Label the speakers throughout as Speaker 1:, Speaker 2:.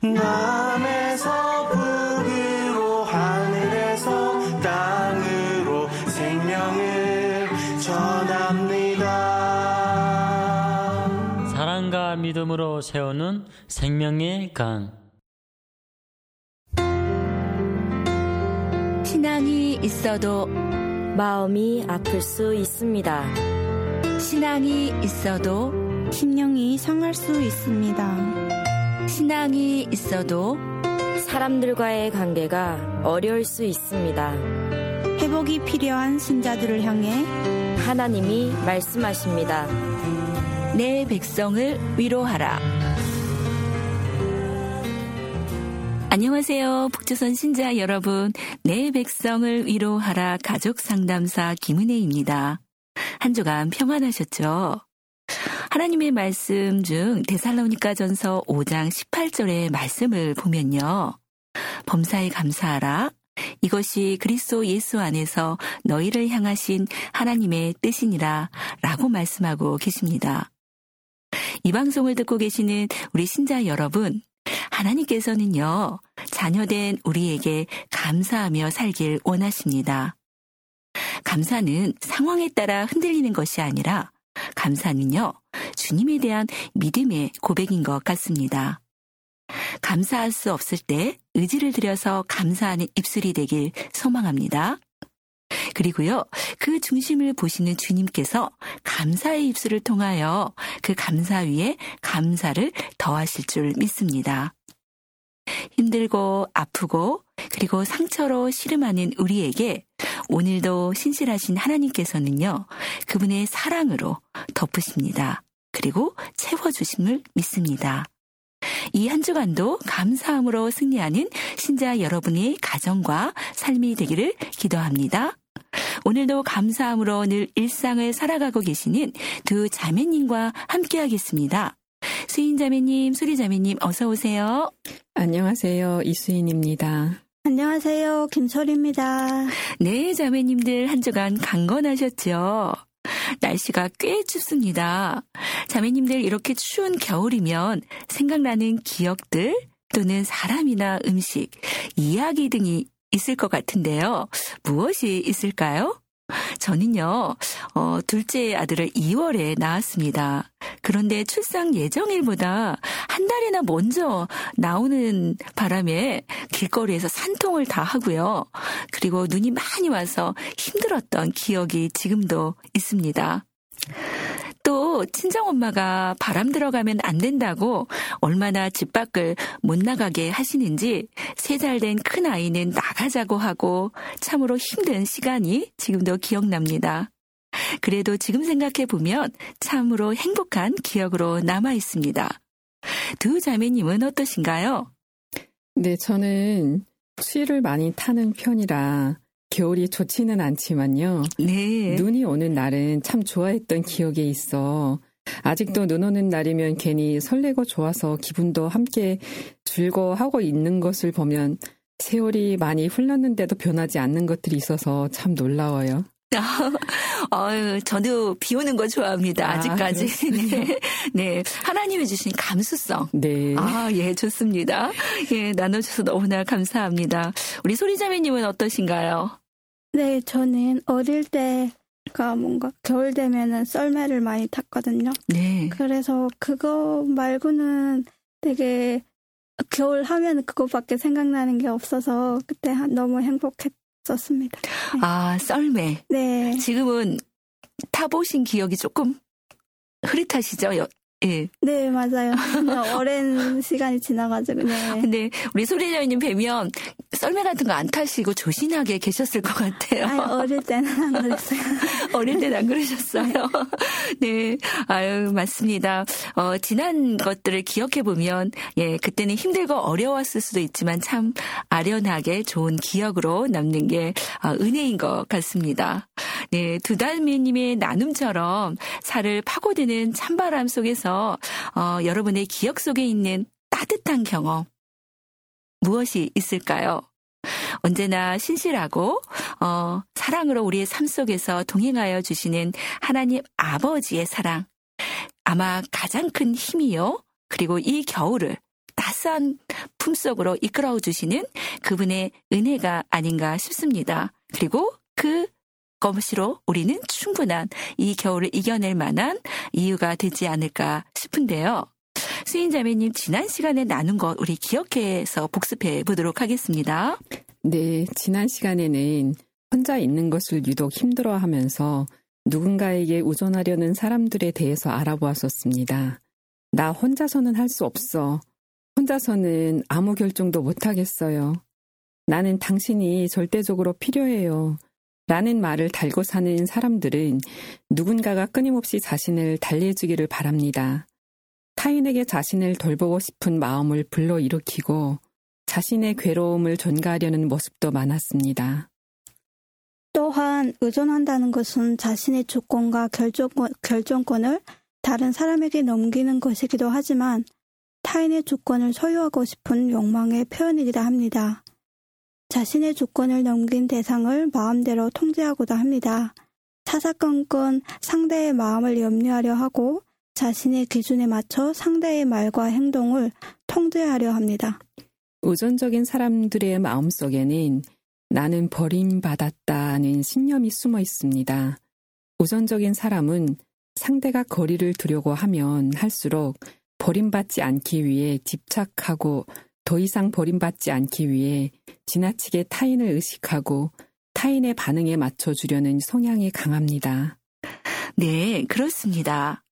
Speaker 1: 남에서 북으로 하늘에서 땅으로 생명을 전합니다.
Speaker 2: 사랑과 믿음으로 세우는 생명의 강.
Speaker 3: 신앙이 있어도 마음이 아플 수 있습니다. 신앙이 있어도
Speaker 4: 심령이 상할 수 있습니다.
Speaker 3: 신앙이 있어도 사람들과의 관계가 어려울 수 있습니다.
Speaker 4: 회복이 필요한 신자들을 향해
Speaker 3: 하나님이 말씀하십니다. 내 백성을 위로하라. 안녕하세요. 북조선 신자 여러분. 내 백성을 위로하라 가족상담사 김은혜입니다. 한 주간 평안하셨죠? 하나님의 말씀 중 데살로니가전서 5장 18절의 말씀을 보면요. 범사에 감사하라. 이것이 그리스도 예수 안에서 너희를 향하신 하나님의 뜻이니라 라고 말씀하고 계십니다. 이 방송을 듣고 계시는 우리 신자 여러분, 하나님께서는요, 자녀된 우리에게 감사하며 살길 원하십니다. 감사는 상황에 따라 흔들리는 것이 아니라 감사는요, 주님에 대한 믿음의 고백인 것 같습니다. 감사할 수 없을 때 의지를 들여서 감사하는 입술이 되길 소망합니다. 그리고요, 그 중심을 보시는 주님께서 감사의 입술을 통하여 그 감사 위에 감사를 더하실 줄 믿습니다. 힘들고 아프고 그리고 상처로 씨름하는 우리에게 오늘도 신실하신 하나님께서는요, 그분의 사랑으로 덮으십니다. 그리고 채워주심을 믿습니다. 이 한 주간도 감사함으로 승리하는 신자 여러분의 가정과 삶이 되기를 기도합니다. 오늘도 감사함으로 늘 일상을 살아가고 계시는 두 자매님과 함께하겠습니다. 수인 자매님, 수리 자매님 어서 오세요.
Speaker 5: 안녕하세요. 이수인입니다.
Speaker 4: 안녕하세요. 김설입니다.
Speaker 3: 네, 자매님들 한 주간 강건하셨죠? 날씨가 꽤 춥습니다. 자매님들 이렇게 추운 겨울이면 생각나는 기억들 또는 사람이나 음식, 이야기 등이 있을 것 같은데요. 무엇이 있을까요? 저는요, 둘째 아들을 2월에 낳았습니다. 그런데 출산 예정일보다 한 달이나 먼저 나오는 바람에 길거리에서 산통을 다 하고요. 그리고 눈이 많이 와서 힘들었던 기억이 지금도 있습니다. 또 친정엄마가 바람 들어가면 안 된다고 얼마나 집 밖을 못 나가게 하시는지 3살 된 큰아이는 나가자고 하고 참으로 힘든 시간이 지금도 기억납니다. 그래도 지금 생각해보면 참으로 행복한 기억으로 남아있습니다. 두 자매님은 어떠신가요?
Speaker 5: 네, 저는 추위를 많이 타는 편이라 겨울이 좋지는 않지만요.
Speaker 3: 네.
Speaker 5: 눈이 오는 날은 참 좋아했던 기억이 있어. 아직도 눈 오는 날이면 괜히 설레고 좋아서 기분도 함께 즐거워하고 있는 것을 보면 세월이 많이 흘렀는데도 변하지 않는 것들이 있어서 참 놀라워요.
Speaker 3: 저도 비 오는 거 좋아합니다. 아직까지. 네. 네. 하나님이 주신 감수성.
Speaker 5: 네.
Speaker 3: 예, 좋습니다. 예, 나눠주셔서 너무나 감사합니다. 우리 소리자매님은 어떠신가요?
Speaker 4: 네, 저는 어릴 때가 뭔가 겨울 되면은 썰매를 많이 탔거든요.
Speaker 3: 네.
Speaker 4: 그래서 그거 말고는 되게 겨울 하면 그거밖에 생각나는 게 없어서 그때 너무 행복했었습니다. 네.
Speaker 3: 썰매.
Speaker 4: 네.
Speaker 3: 지금은 타보신 기억이 조금 흐릿하시죠? 예.
Speaker 4: 네, 맞아요. 오랜 시간이 지나가지고, 네.
Speaker 3: 근데 우리 소리자매님 뵈면 썰매 같은 거 안 타시고 조신하게 계셨을 것 같아요.
Speaker 4: 어릴 때는 안 그랬어요.
Speaker 3: 어릴 때는 안 그러셨어요. 네. 맞습니다. 지난 것들을 기억해보면, 예, 그때는 힘들고 어려웠을 수도 있지만 참 아련하게 좋은 기억으로 남는 게 은혜인 것 같습니다. 네. 두 달매님의 나눔처럼 살을 파고드는 찬바람 속에서 여러분의 기억 속에 있는 따뜻한 경험 무엇이 있을까요? 언제나 신실하고 사랑으로 우리의 삶 속에서 동행하여 주시는 하나님 아버지의 사랑 아마 가장 큰 힘이요. 그리고 이 겨울을 따스한 품속으로 이끌어 주시는 그분의 은혜가 아닌가 싶습니다. 그리고 그것으로 우리는 충분한 이 겨울을 이겨낼 만한 이유가 되지 않을까 싶은데요. 수인자매님 지난 시간에 나눈 것 우리 기억해서 복습해 보도록 하겠습니다.
Speaker 5: 네, 지난 시간에는 혼자 있는 것을 유독 힘들어하면서 누군가에게 의존하려는 사람들에 대해서 알아보았었습니다. 나 혼자서는 할 수 없어. 혼자서는 아무 결정도 못하겠어요. 나는 당신이 절대적으로 필요해요. 라는 말을 달고 사는 사람들은 누군가가 끊임없이 자신을 달래주기를 바랍니다. 타인에게 자신을 돌보고 싶은 마음을 불러일으키고 자신의 괴로움을 전가하려는 모습도 많았습니다.
Speaker 4: 또한 의존한다는 것은 자신의 주권과 결정권을 다른 사람에게 넘기는 것이기도 하지만 타인의 주권을 소유하고 싶은 욕망의 표현이기도 합니다. 자신의 주권을 넘긴 대상을 마음대로 통제하고도 합니다. 사사건건 상대의 마음을 염려하려 하고 자신의 기준에 맞춰 상대의 말과 행동을 통제하려 합니다.
Speaker 5: 의존적인 사람들의 마음속에는 나는 버림받았다는 신념이 숨어 있습니다. 의존적인 사람은 상대가 거리를 두려고 하면 할수록 버림받지 않기 위해 집착하고 더 이상 버림받지 않기 위해 지나치게 타인을 의식하고 타인의 반응에 맞춰주려는 성향이 강합니다.
Speaker 3: 네, 그렇습니다.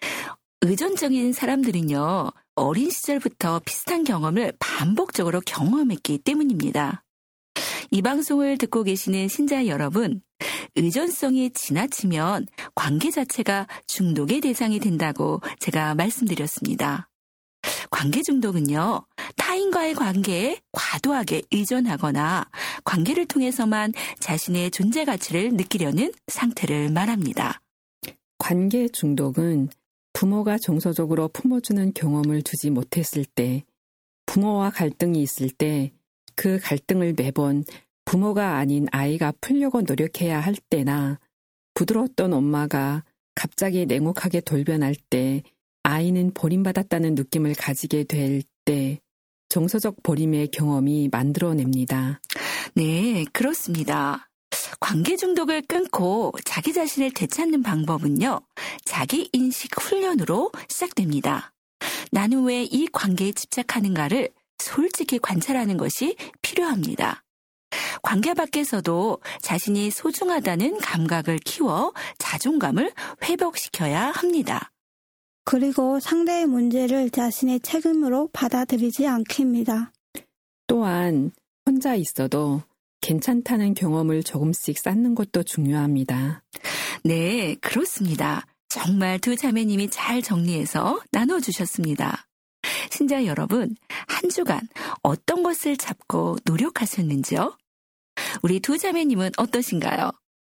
Speaker 3: 의존적인 사람들은요, 어린 시절부터 비슷한 경험을 반복적으로 경험했기 때문입니다. 이 방송을 듣고 계시는 신자 여러분, 의존성이 지나치면 관계 자체가 중독의 대상이 된다고 제가 말씀드렸습니다. 관계 중독은요, 타인과의 관계에 과도하게 의존하거나 관계를 통해서만 자신의 존재 가치를 느끼려는 상태를 말합니다.
Speaker 5: 관계 중독은 부모가 정서적으로 품어주는 경험을 주지 못했을 때, 부모와 갈등이 있을 때 그 갈등을 매번 부모가 아닌 아이가 풀려고 노력해야 할 때나 부드러웠던 엄마가 갑자기 냉혹하게 돌변할 때 아이는 버림받았다는 느낌을 가지게 될 때 정서적 버림의 경험이 만들어냅니다.
Speaker 3: 네, 그렇습니다. 관계 중독을 끊고 자기 자신을 되찾는 방법은요, 자기 인식 훈련으로 시작됩니다. 나는 왜 이 관계에 집착하는가를 솔직히 관찰하는 것이 필요합니다. 관계 밖에서도 자신이 소중하다는 감각을 키워 자존감을 회복시켜야 합니다.
Speaker 4: 그리고 상대의 문제를 자신의 책임으로 받아들이지 않기입니다.
Speaker 5: 또한 혼자 있어도 괜찮다는 경험을 조금씩 쌓는 것도 중요합니다.
Speaker 3: 네, 그렇습니다. 정말 두 자매님이 잘 정리해서 나눠주셨습니다. 신자 여러분, 한 주간 어떤 것을 잡고 노력하셨는지요? 우리 두 자매님은 어떠신가요?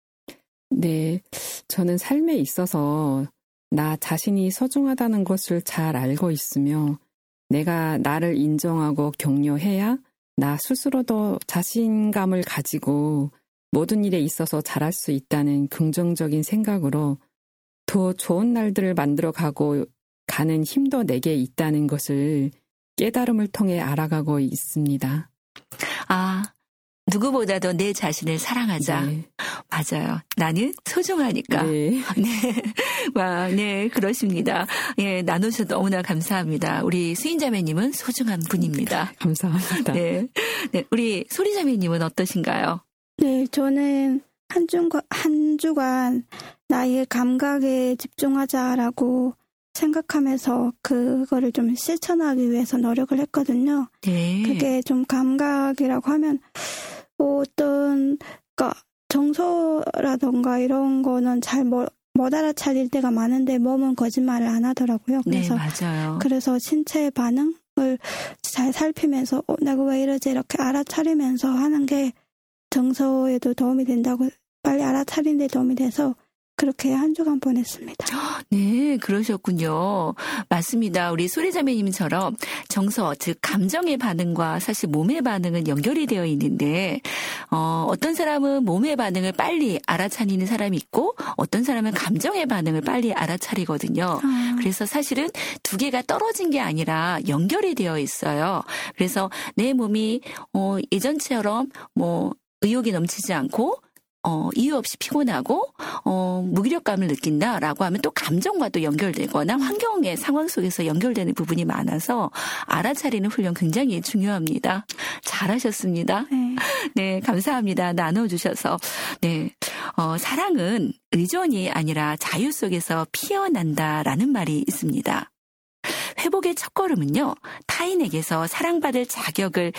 Speaker 5: 네, 저는 삶에 있어서 나 자신이 소중하다는 것을 잘 알고 있으며 내가 나를 인정하고 격려해야 나 스스로도 자신감을 가지고 모든 일에 있어서 잘할 수 있다는 긍정적인 생각으로 더 좋은 날들을 만들어가고 가는 힘도 내게 있다는 것을 깨달음을 통해 알아가고 있습니다.
Speaker 3: 아, 누구보다도 내 자신을 사랑하자.
Speaker 5: 네.
Speaker 3: 맞아요. 나는 소중하니까.
Speaker 5: 네.
Speaker 3: 네. 와, 네, 그렇습니다. 예, 나누셔서 너무나 감사합니다. 우리 수인자매님은 소중한 분입니다.
Speaker 5: 감사합니다.
Speaker 3: 네. 네, 우리 소리자매님은 어떠신가요?
Speaker 4: 네, 저는 한 주간 나의 감각에 집중하자라고 생각하면서 그거를 좀 실천하기 위해서 노력을 했거든요.
Speaker 3: 네.
Speaker 4: 그게 좀 감각이라고 하면 어떤 그러니까 정서라던가 이런 거는 잘 못 알아차릴 때가 많은데 몸은 거짓말을 안 하더라고요. 그래서
Speaker 3: 네, 맞아요.
Speaker 4: 그래서 신체의 반응을 잘 살피면서 내가 왜 이러지 이렇게 알아차리면서 하는 게 정서에도 도움이 된다고 빨리 알아차리는 데 도움이 돼서 그렇게 한 주간 보냈습니다.
Speaker 3: 네, 그러셨군요. 맞습니다. 우리 소리자매님처럼 정서, 즉 감정의 반응과 사실 몸의 반응은 연결이 되어 있는데 어떤 사람은 몸의 반응을 빨리 알아차리는 사람이 있고 어떤 사람은 감정의 반응을 빨리 알아차리거든요. 그래서 사실은 두 개가 떨어진 게 아니라 연결이 되어 있어요. 그래서 내 몸이 예전처럼 뭐 의욕이 넘치지 않고 이유 없이 피곤하고 무기력감을 느낀다라고 하면 또 감정과 또 연결되거나 환경의 상황 속에서 연결되는 부분이 많아서 알아차리는 훈련 굉장히 중요합니다. 잘하셨습니다. 네, 감사합니다. 나눠주셔서. 네, 사랑은 의존이 아니라 자유 속에서 피어난다라는 말이 있습니다. 회복의 첫걸음은요, 타인에게서 사랑받을 자격을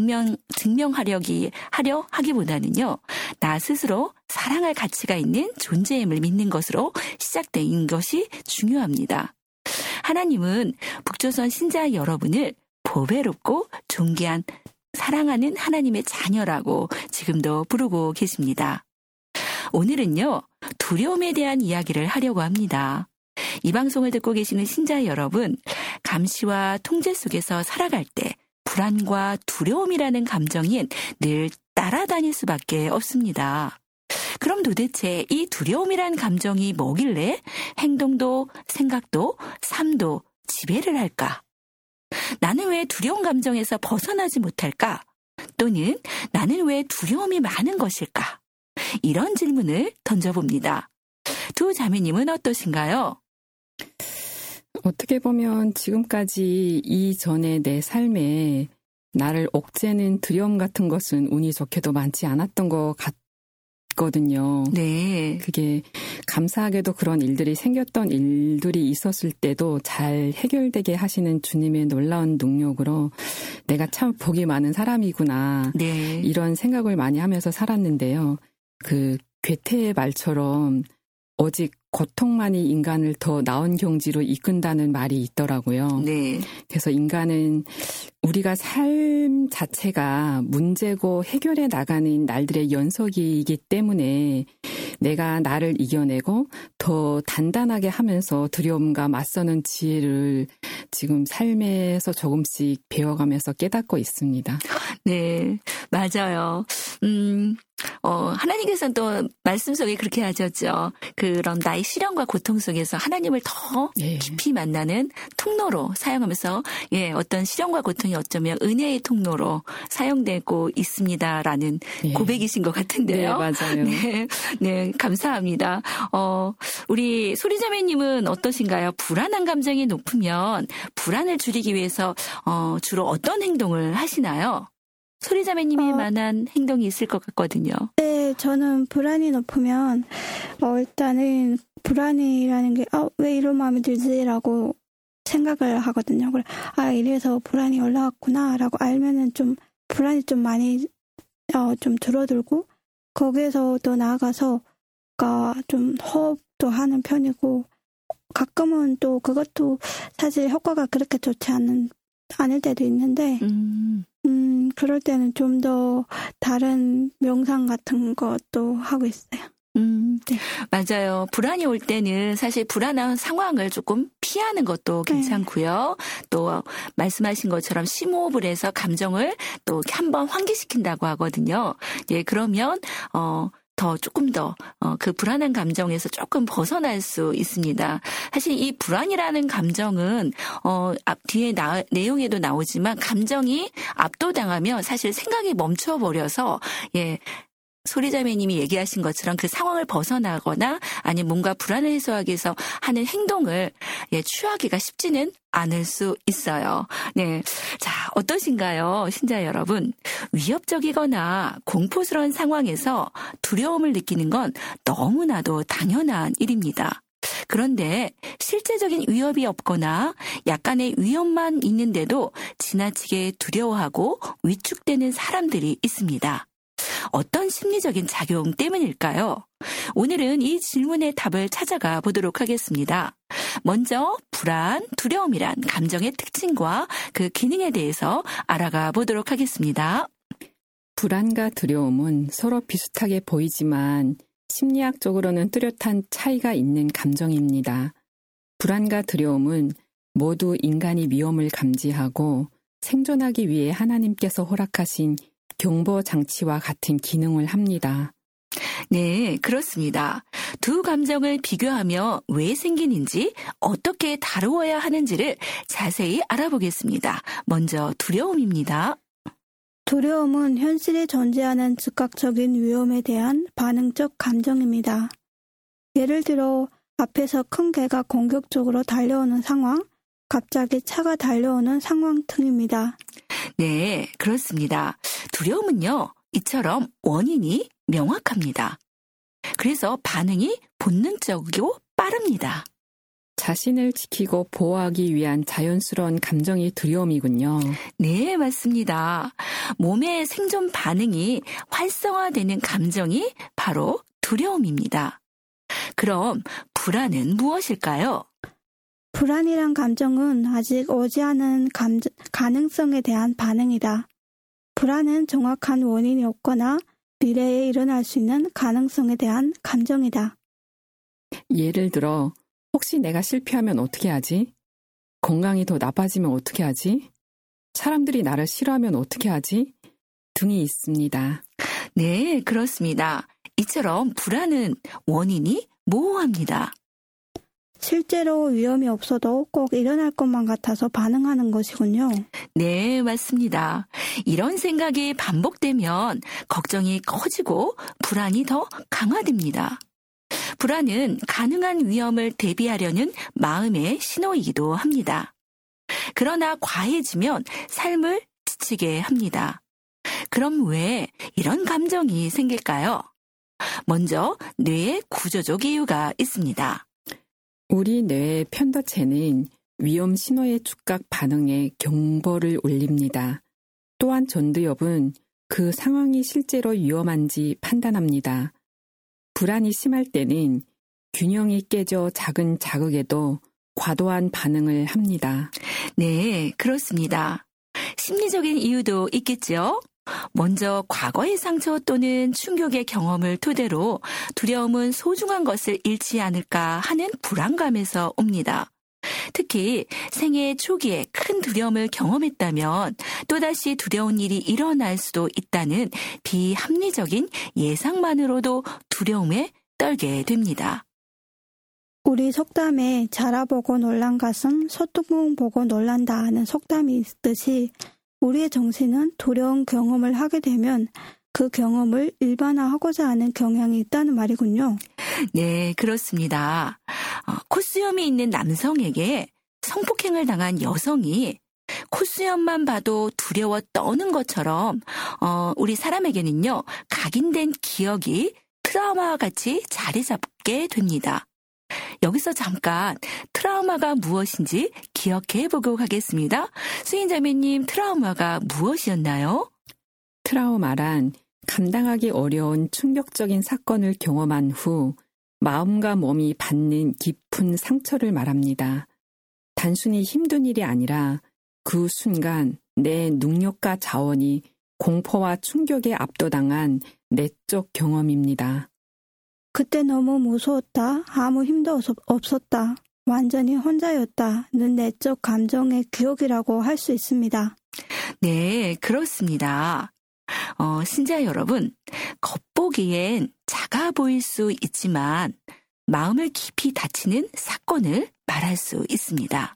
Speaker 3: 증명하려 하기보다는요, 나 스스로 사랑할 가치가 있는 존재임을 믿는 것으로 시작된 것이 중요합니다. 하나님은 북조선 신자 여러분을 보배롭고 존귀한 사랑하는 하나님의 자녀라고 지금도 부르고 계십니다. 오늘은요, 두려움에 대한 이야기를 하려고 합니다. 이 방송을 듣고 계시는 신자 여러분, 감시와 통제 속에서 살아갈 때 불안과 두려움이라는 감정이 늘 따라다닐 수밖에 없습니다. 그럼 도대체 이 두려움이란 감정이 뭐길래 행동도 생각도 삶도 지배를 할까? 나는 왜 두려운 감정에서 벗어나지 못할까? 또는 나는 왜 두려움이 많은 것일까? 이런 질문을 던져봅니다. 두 자매님은 어떠신가요?
Speaker 5: 어떻게 보면 지금까지 이전에 내 삶에 나를 옥죄는 두려움 같은 것은 운이 좋게도 많지 않았던 것 같거든요.
Speaker 3: 네.
Speaker 5: 그게 감사하게도 그런 일들이 생겼던 일들이 있었을 때도 잘 해결되게 하시는 주님의 놀라운 능력으로 내가 참 복이 많은 사람이구나.
Speaker 3: 네.
Speaker 5: 이런 생각을 많이 하면서 살았는데요. 그 괴테의 말처럼 오직 고통만이 인간을 더 나은 경지로 이끈다는 말이 있더라고요.
Speaker 3: 네.
Speaker 5: 그래서 인간은 우리가 삶 자체가 문제고 해결해 나가는 날들의 연속이기 때문에 내가 나를 이겨내고 더 단단하게 하면서 두려움과 맞서는 지혜를 지금 삶에서 조금씩 배워가면서 깨닫고 있습니다.
Speaker 3: 네, 맞아요. 하나님께서는 또 말씀 속에 그렇게 하셨죠. 그런 나의 시련과 고통 속에서 하나님을 더 깊이 만나는 통로로 사용하면서 어떤 시련과 고통이 어쩌면 은혜의 통로로 사용되고 있습니다라는 고백이신 것 같은데요.
Speaker 5: 네, 맞아요.
Speaker 3: 네, 감사합니다. 우리 소리자매님은 어떠신가요? 불안한 감정이 높으면 불안을 줄이기 위해서 주로 어떤 행동을 하시나요? 소리자매님이 만한 행동이 있을 것 같거든요.
Speaker 4: 네, 저는 불안이 높으면 일단은 불안이라는 게 왜 이런 마음이 들지라고 생각을 하거든요. 그래, 이래서 불안이 올라왔구나라고 알면은 좀 불안이 좀 많이 좀 줄어들고 거기에서 또 나아가서 좀 호흡도 하는 편이고 가끔은 또 그것도 사실 효과가 그렇게 좋지 않을 때도 있는데 그럴 때는 좀 더 다른 명상 같은 것도 하고 있어요.
Speaker 3: 네. 맞아요. 불안이 올 때는 사실 불안한 상황을 조금 피하는 것도 괜찮고요. 또 말씀하신 것처럼 심호흡을 해서 감정을 또 한번 환기시킨다고 하거든요. 예, 그러면 조금 더 그 불안한 감정에서 조금 벗어날 수 있습니다. 사실 이 불안이라는 감정은 뒤에 내용에도 나오지만 감정이 압도당하면 사실 생각이 멈춰버려서 소리자매님이 얘기하신 것처럼 그 상황을 벗어나거나 아니면 뭔가 불안을 해소하기 위해서 하는 행동을 취하기가 쉽지는 않을 수 있어요. 네, 자, 어떠신가요, 신자 여러분? 위협적이거나 공포스러운 상황에서 두려움을 느끼는 건 너무나도 당연한 일입니다. 그런데 실제적인 위협이 없거나 약간의 위험만 있는데도 지나치게 두려워하고 위축되는 사람들이 있습니다. 어떤 심리적인 작용 때문일까요? 오늘은 이 질문의 답을 찾아가 보도록 하겠습니다. 먼저 불안, 두려움이란 감정의 특징과 그 기능에 대해서 알아가 보도록 하겠습니다.
Speaker 5: 불안과 두려움은 서로 비슷하게 보이지만 심리학적으로는 뚜렷한 차이가 있는 감정입니다. 불안과 두려움은 모두 인간이 위험을 감지하고 생존하기 위해 하나님께서 허락하신 경보 장치와 같은 기능을 합니다.
Speaker 3: 네, 그렇습니다. 두 감정을 비교하며 왜 생기는지 어떻게 다루어야 하는지를 자세히 알아보겠습니다. 먼저 두려움입니다.
Speaker 4: 두려움은 현실에 존재하는 즉각적인 위험에 대한 반응적 감정입니다. 예를 들어 앞에서 큰 개가 공격적으로 달려오는 상황, 갑자기 차가 달려오는 상황 등입니다.
Speaker 3: 네, 그렇습니다. 두려움은요, 이처럼 원인이 명확합니다. 그래서 반응이 본능적이고 빠릅니다.
Speaker 5: 자신을 지키고 보호하기 위한 자연스러운 감정이 두려움이군요.
Speaker 3: 네, 맞습니다. 몸의 생존 반응이 활성화되는 감정이 바로 두려움입니다. 그럼 불안은 무엇일까요?
Speaker 4: 불안이란 감정은 아직 오지 않은 가능성에 대한 반응이다. 불안은 정확한 원인이 없거나 미래에 일어날 수 있는 가능성에 대한 감정이다.
Speaker 5: 예를 들어 혹시 내가 실패하면 어떻게 하지? 건강이 더 나빠지면 어떻게 하지? 사람들이 나를 싫어하면 어떻게 하지? 등이 있습니다.
Speaker 3: 네, 그렇습니다. 이처럼 불안은 원인이 모호합니다.
Speaker 4: 실제로 위험이 없어도 꼭 일어날 것만 같아서 반응하는 것이군요.
Speaker 3: 네, 맞습니다. 이런 생각이 반복되면 걱정이 커지고 불안이 더 강화됩니다. 불안은 가능한 위험을 대비하려는 마음의 신호이기도 합니다. 그러나 과해지면 삶을 지치게 합니다. 그럼 왜 이런 감정이 생길까요? 먼저 뇌의 구조적 이유가 있습니다.
Speaker 5: 우리 뇌의 편도체는 위험 신호의 즉각 반응에 경보를 울립니다. 또한 전두엽은 그 상황이 실제로 위험한지 판단합니다. 불안이 심할 때는 균형이 깨져 작은 자극에도 과도한 반응을 합니다.
Speaker 3: 네, 그렇습니다. 심리적인 이유도 있겠죠? 먼저 과거의 상처 또는 충격의 경험을 토대로 두려움은 소중한 것을 잃지 않을까 하는 불안감에서 옵니다. 특히 생애 초기에 큰 두려움을 경험했다면 또다시 두려운 일이 일어날 수도 있다는 비합리적인 예상만으로도 두려움에 떨게 됩니다.
Speaker 4: 우리 속담에 자라보고 놀란 가슴, 소뚜껑 보고 놀란다 하는 속담이 있듯이 우리의 정신은 두려운 경험을 하게 되면 그 경험을 일반화하고자 하는 경향이 있다는 말이군요.
Speaker 3: 네, 그렇습니다. 콧수염이 있는 남성에게 성폭행을 당한 여성이 콧수염만 봐도 두려워 떠는 것처럼 우리 사람에게는요, 각인된 기억이 트라우마와 같이 자리 잡게 됩니다. 여기서 잠깐 트라우마가 무엇인지 기억해 보고 가겠습니다. 수인자매님, 트라우마가 무엇이었나요?
Speaker 5: 트라우마란 감당하기 어려운 충격적인 사건을 경험한 후 마음과 몸이 받는 깊은 상처를 말합니다. 단순히 힘든 일이 아니라 그 순간 내 능력과 자원이 공포와 충격에 압도당한 내적 경험입니다.
Speaker 4: 그때 너무 무서웠다. 아무 힘도 없었다. 완전히 혼자였다는 내적 감정의 기억이라고 할 수 있습니다.
Speaker 3: 네, 그렇습니다. 신자 여러분, 겉보기엔 작아 보일 수 있지만 마음을 깊이 다치는 사건을 말할 수 있습니다.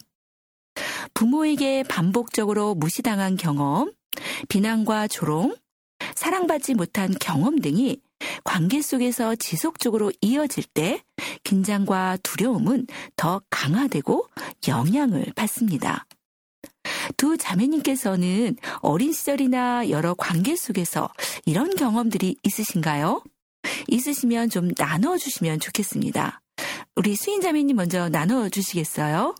Speaker 3: 부모에게 반복적으로 무시당한 경험, 비난과 조롱, 사랑받지 못한 경험 등이 관계 속에서 지속적으로 이어질 때 긴장과 두려움은 더 강화되고 영향을 받습니다. 두 자매님께서는 어린 시절이나 여러 관계 속에서 이런 경험들이 있으신가요? 있으시면 좀 나눠주시면 좋겠습니다. 우리 수인자매님 먼저 나눠주시겠어요?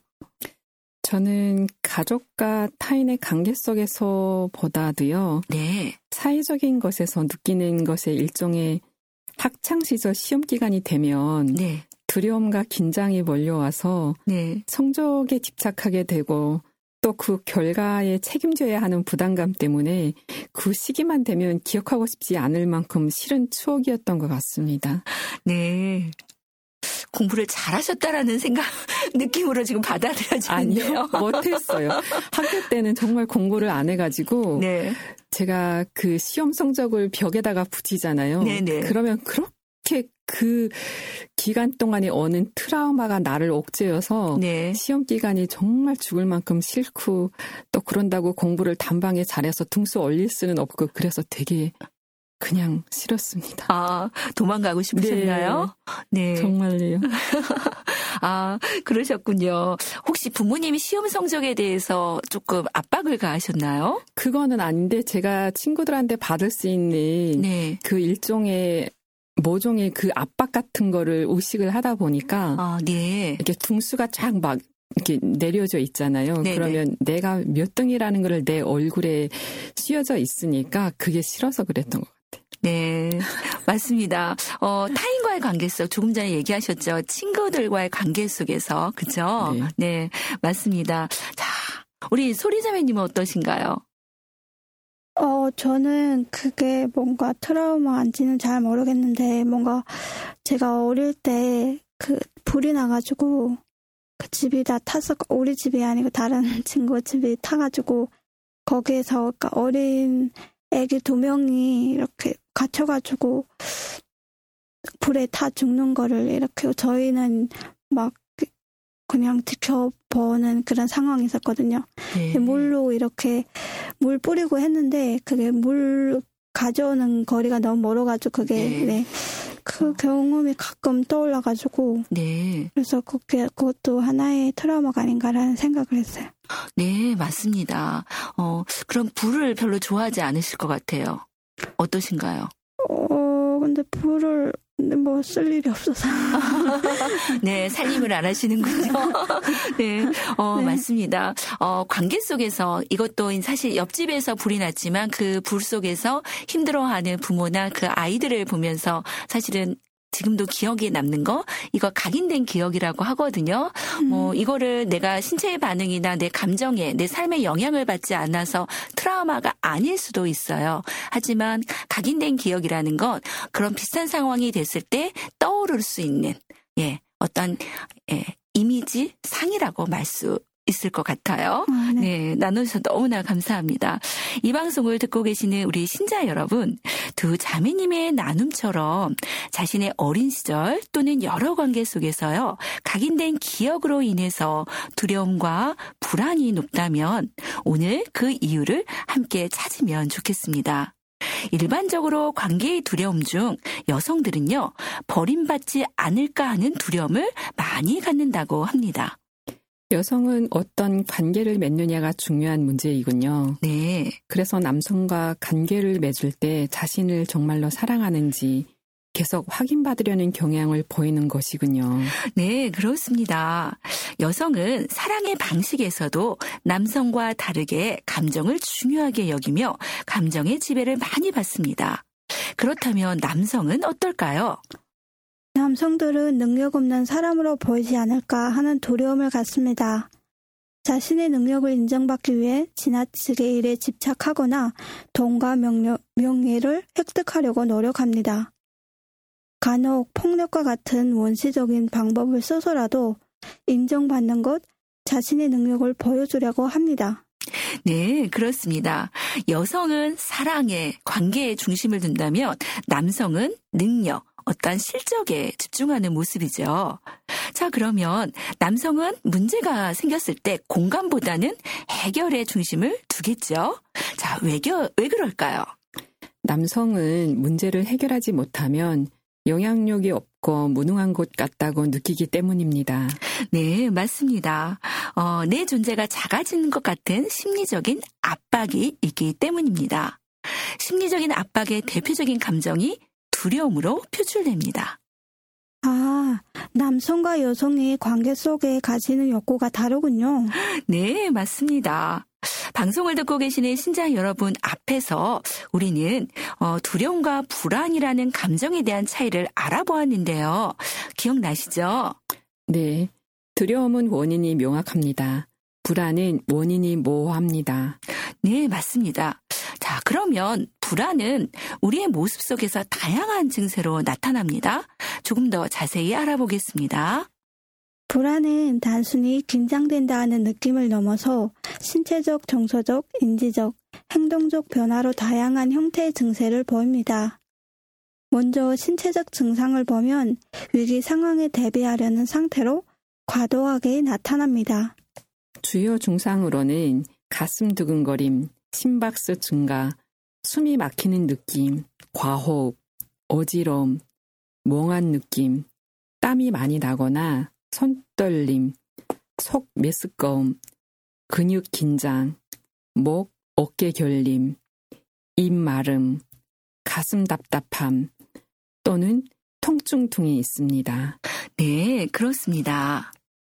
Speaker 5: 저는 가족과 타인의 관계 속에서보다도요.
Speaker 3: 네.
Speaker 5: 사회적인 것에서 느끼는 것의 일종의 학창시절 시험기간이 되면
Speaker 3: 네.
Speaker 5: 두려움과 긴장이 몰려와서
Speaker 3: 네.
Speaker 5: 성적에 집착하게 되고 또 그 결과에 책임져야 하는 부담감 때문에 그 시기만 되면 기억하고 싶지 않을 만큼 싫은 추억이었던 것 같습니다.
Speaker 3: 네. 공부를 잘하셨다라는 느낌으로 지금 받아들여지는데요.
Speaker 5: 아니요, 못했어요. 학교 때는 정말 공부를 안 해가지고
Speaker 3: 네.
Speaker 5: 제가 그 시험 성적을 벽에다가 붙이잖아요.
Speaker 3: 네네.
Speaker 5: 그러면 그렇게 그 기간 동안에 오는 트라우마가 나를 옥죄어서
Speaker 3: 네.
Speaker 5: 시험 기간이 정말 죽을 만큼 싫고 또 그런다고 공부를 단방에 잘해서 등수 올릴 수는 없고 그래서 되게 그냥 싫었습니다.
Speaker 3: 아, 도망가고 싶으셨나요? 네.
Speaker 5: 정말요.
Speaker 3: 아, 그러셨군요. 혹시 부모님이 시험 성적에 대해서 조금 압박을 가하셨나요?
Speaker 5: 그거는 아닌데 제가 친구들한테 받을 수 있는
Speaker 3: 네.
Speaker 5: 그 일종의 모종의 그 압박 같은 거를 의식을 하다 보니까
Speaker 3: 아, 네.
Speaker 5: 이렇게 등수가 쫙 막 이렇게 내려져 있잖아요.
Speaker 3: 네네.
Speaker 5: 그러면 내가 몇 등이라는 거를 내 얼굴에 씌어져 있으니까 그게 싫어서 그랬던 것 같아요.
Speaker 3: 네, 맞습니다. 타인과의 관계 속 조금 전에 얘기하셨죠. 친구들과의 관계 속에서 그죠?
Speaker 5: 네.
Speaker 3: 네, 맞습니다. 자, 우리 소리자매님은 어떠신가요?
Speaker 4: 저는 그게 뭔가 트라우마인지는 잘 모르겠는데, 뭔가 제가 어릴 때 그 불이 나가지고 그 집이 다 타서, 우리 집이 아니고 다른 친구 집이 타가지고 거기에서 그러니까 어린 애기 2명이 이렇게 갇혀가지고 불에 타 죽는 거를 이렇게 저희는 막 그냥 지켜보는 그런 상황이 있었거든요.
Speaker 3: 네.
Speaker 4: 물로 이렇게 물 뿌리고 했는데 그게 물 가져오는 거리가 너무 멀어가지고 그게
Speaker 3: 네.
Speaker 4: 그 경험이 가끔 떠올라가지고
Speaker 3: 네.
Speaker 4: 그래서 그것도 하나의 트라우마가 아닌가라는 생각을 했어요.
Speaker 3: 네, 맞습니다. 그럼 불을 별로 좋아하지 않으실 것 같아요. 어떠신가요?
Speaker 4: 근데 불을 뭐 쓸 일이 없어서.
Speaker 3: 네, 살림을 안 하시는군요. 네,
Speaker 4: 네.
Speaker 3: 맞습니다. 관계 속에서 이것도 사실 옆집에서 불이 났지만 그 불 속에서 힘들어하는 부모나 그 아이들을 보면서 사실은 지금도 기억에 남는 거, 이거 각인된 기억이라고 하거든요. 이거를 내가 신체의 반응이나 내 감정에, 내 삶에 영향을 받지 않아서 트라우마가 아닐 수도 있어요. 하지만 각인된 기억이라는 건 그런 비슷한 상황이 됐을 때 떠오를 수 있는, 어떤, 이미지 상이라고 말 수 있을 것 같아요.
Speaker 4: 네.
Speaker 3: 네, 나눠주셔서 너무나 감사합니다. 이 방송을 듣고 계시는 우리 신자 여러분, 두 자매님의 나눔처럼 자신의 어린 시절 또는 여러 관계 속에서요, 각인된 기억으로 인해서 두려움과 불안이 높다면 오늘 그 이유를 함께 찾으면 좋겠습니다. 일반적으로 관계의 두려움 중 여성들은요, 버림받지 않을까 하는 두려움을 많이 갖는다고 합니다.
Speaker 5: 여성은 어떤 관계를 맺느냐가 중요한 문제이군요.
Speaker 3: 네.
Speaker 5: 그래서 남성과 관계를 맺을 때 자신을 정말로 사랑하는지 계속 확인받으려는 경향을 보이는 것이군요.
Speaker 3: 네, 그렇습니다. 여성은 사랑의 방식에서도 남성과 다르게 감정을 중요하게 여기며 감정의 지배를 많이 받습니다. 그렇다면 남성은 어떨까요?
Speaker 4: 남성들은 능력 없는 사람으로 보이지 않을까 하는 두려움을 갖습니다. 자신의 능력을 인정받기 위해 지나치게 일에 집착하거나 돈과 명예를 획득하려고 노력합니다. 간혹 폭력과 같은 원시적인 방법을 써서라도 인정받는 것, 자신의 능력을 보여주려고 합니다.
Speaker 3: 네, 그렇습니다. 여성은 사랑에, 관계에 중심을 둔다면 남성은 능력, 어떤 실적에 집중하는 모습이죠. 자, 그러면 남성은 문제가 생겼을 때 공감보다는 해결에 중심을 두겠죠. 자, 왜 그럴까요?
Speaker 5: 남성은 문제를 해결하지 못하면 영향력이 없고 무능한 것 같다고 느끼기 때문입니다.
Speaker 3: 네, 맞습니다. 내 존재가 작아지는 것 같은 심리적인 압박이 있기 때문입니다. 심리적인 압박의 대표적인 감정이 두려움으로 표출됩니다.
Speaker 4: 아, 남성과 여성이 관계 속에 가지는 욕구가 다르군요.
Speaker 3: 네, 맞습니다. 방송을 듣고 계시는 신자 여러분 앞에서 우리는 두려움과 불안이라는 감정에 대한 차이를 알아보았는데요. 기억나시죠?
Speaker 5: 네, 두려움은 원인이 명확합니다. 불안은 원인이 모호합니다.
Speaker 3: 네, 맞습니다. 자, 자, 그러면 불안은 우리의 모습 속에서 다양한 증세로 나타납니다. 조금 더 자세히 알아보겠습니다.
Speaker 4: 불안은 단순히 긴장된다는 느낌을 넘어서 신체적, 정서적, 인지적, 행동적 변화로 다양한 형태의 증세를 보입니다. 먼저 신체적 증상을 보면 위기 상황에 대비하려는 상태로 과도하게 나타납니다.
Speaker 5: 주요 증상으로는 가슴 두근거림, 심박수 증가, 숨이 막히는 느낌, 과호흡, 어지러움, 멍한 느낌, 땀이 많이 나거나 손떨림, 속 메스꺼움, 근육 긴장, 목, 어깨 결림, 입 마름, 가슴 답답함 또는 통증 등이 있습니다.
Speaker 3: 네, 그렇습니다.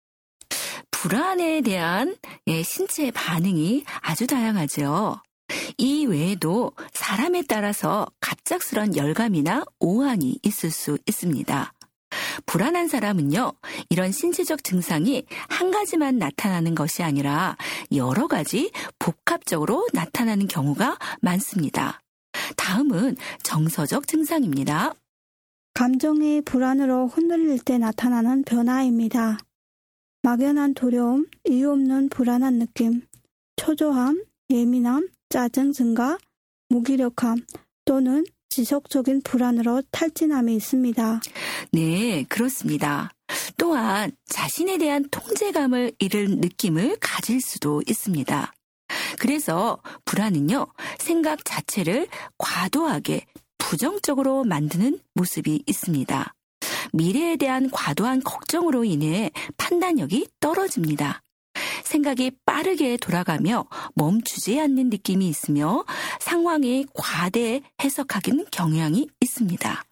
Speaker 3: 불안에 대한 신체 반응이 아주 다양하죠. 이 외에도 사람에 따라서 갑작스런 열감이나 오한이 있을 수 있습니다. 불안한 사람은요, 이런 신체적 증상이 한 가지만 나타나는 것이 아니라 여러 가지 복합적으로 나타나는 경우가 많습니다. 다음은 정서적 증상입니다.
Speaker 4: 감정이 불안으로 흔들릴 때 나타나는 변화입니다. 막연한 두려움, 이유 없는 불안한 느낌, 초조함, 예민함, 짜증 증가, 무기력함 또는 지속적인 불안으로 탈진함이 있습니다.
Speaker 3: 네, 그렇습니다. 또한 자신에 대한 통제감을 잃은 느낌을 가질 수도 있습니다. 그래서 불안은요, 생각 자체를 과도하게 부정적으로 만드는 모습이 있습니다. 미래에 대한 과도한 걱정으로 인해 판단력이 떨어집니다. 생각이 빠르게 돌아가며 멈추지 않는 느낌이 있으며 상황이 과대 해석하기는 경향이 있습니다.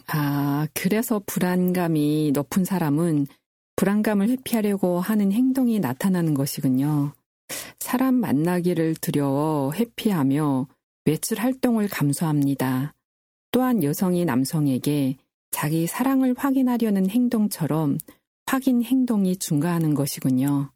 Speaker 5: 그래서 불안감이 높은 사람은 불안감을 회피하려고 하는 행동이 나타나는 것이군요. 사람 만나기를 두려워 회피하며 외출 활동을 감소합니다. 또한 여성이 남성에게 자기 사랑을 확인하려는 행동처럼 확인 행동이 증가하는 것이군요.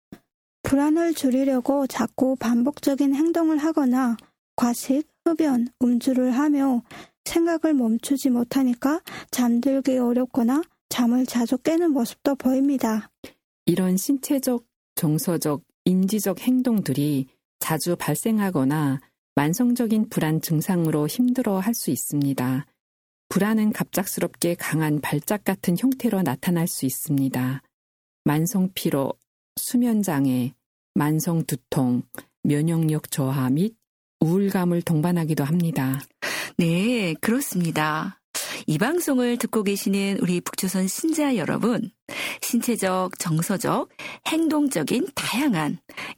Speaker 4: 불안을 줄이려고 자꾸 반복적인 행동을 하거나 과식, 흡연, 음주를 하며 생각을 멈추지 못하니까 잠들기 어렵거나 잠을 자주 깨는 모습도 보입니다.
Speaker 5: 이런 신체적, 정서적, 인지적 행동들이 자주 발생하거나 만성적인 불안 증상으로 힘들어할 수 있습니다. 불안은 갑작스럽게 강한 발작 같은 형태로 나타날 수 있습니다. 만성 피로, 수면장애, 만성 두통, 면역력 저하 및 우울감을 동반하기도 합니다.
Speaker 3: 네, 그렇습니다. 이 방송을 듣고 계시는 우리 북조선 신자 여러분, 신체적, 정서적, 행동적인 다양한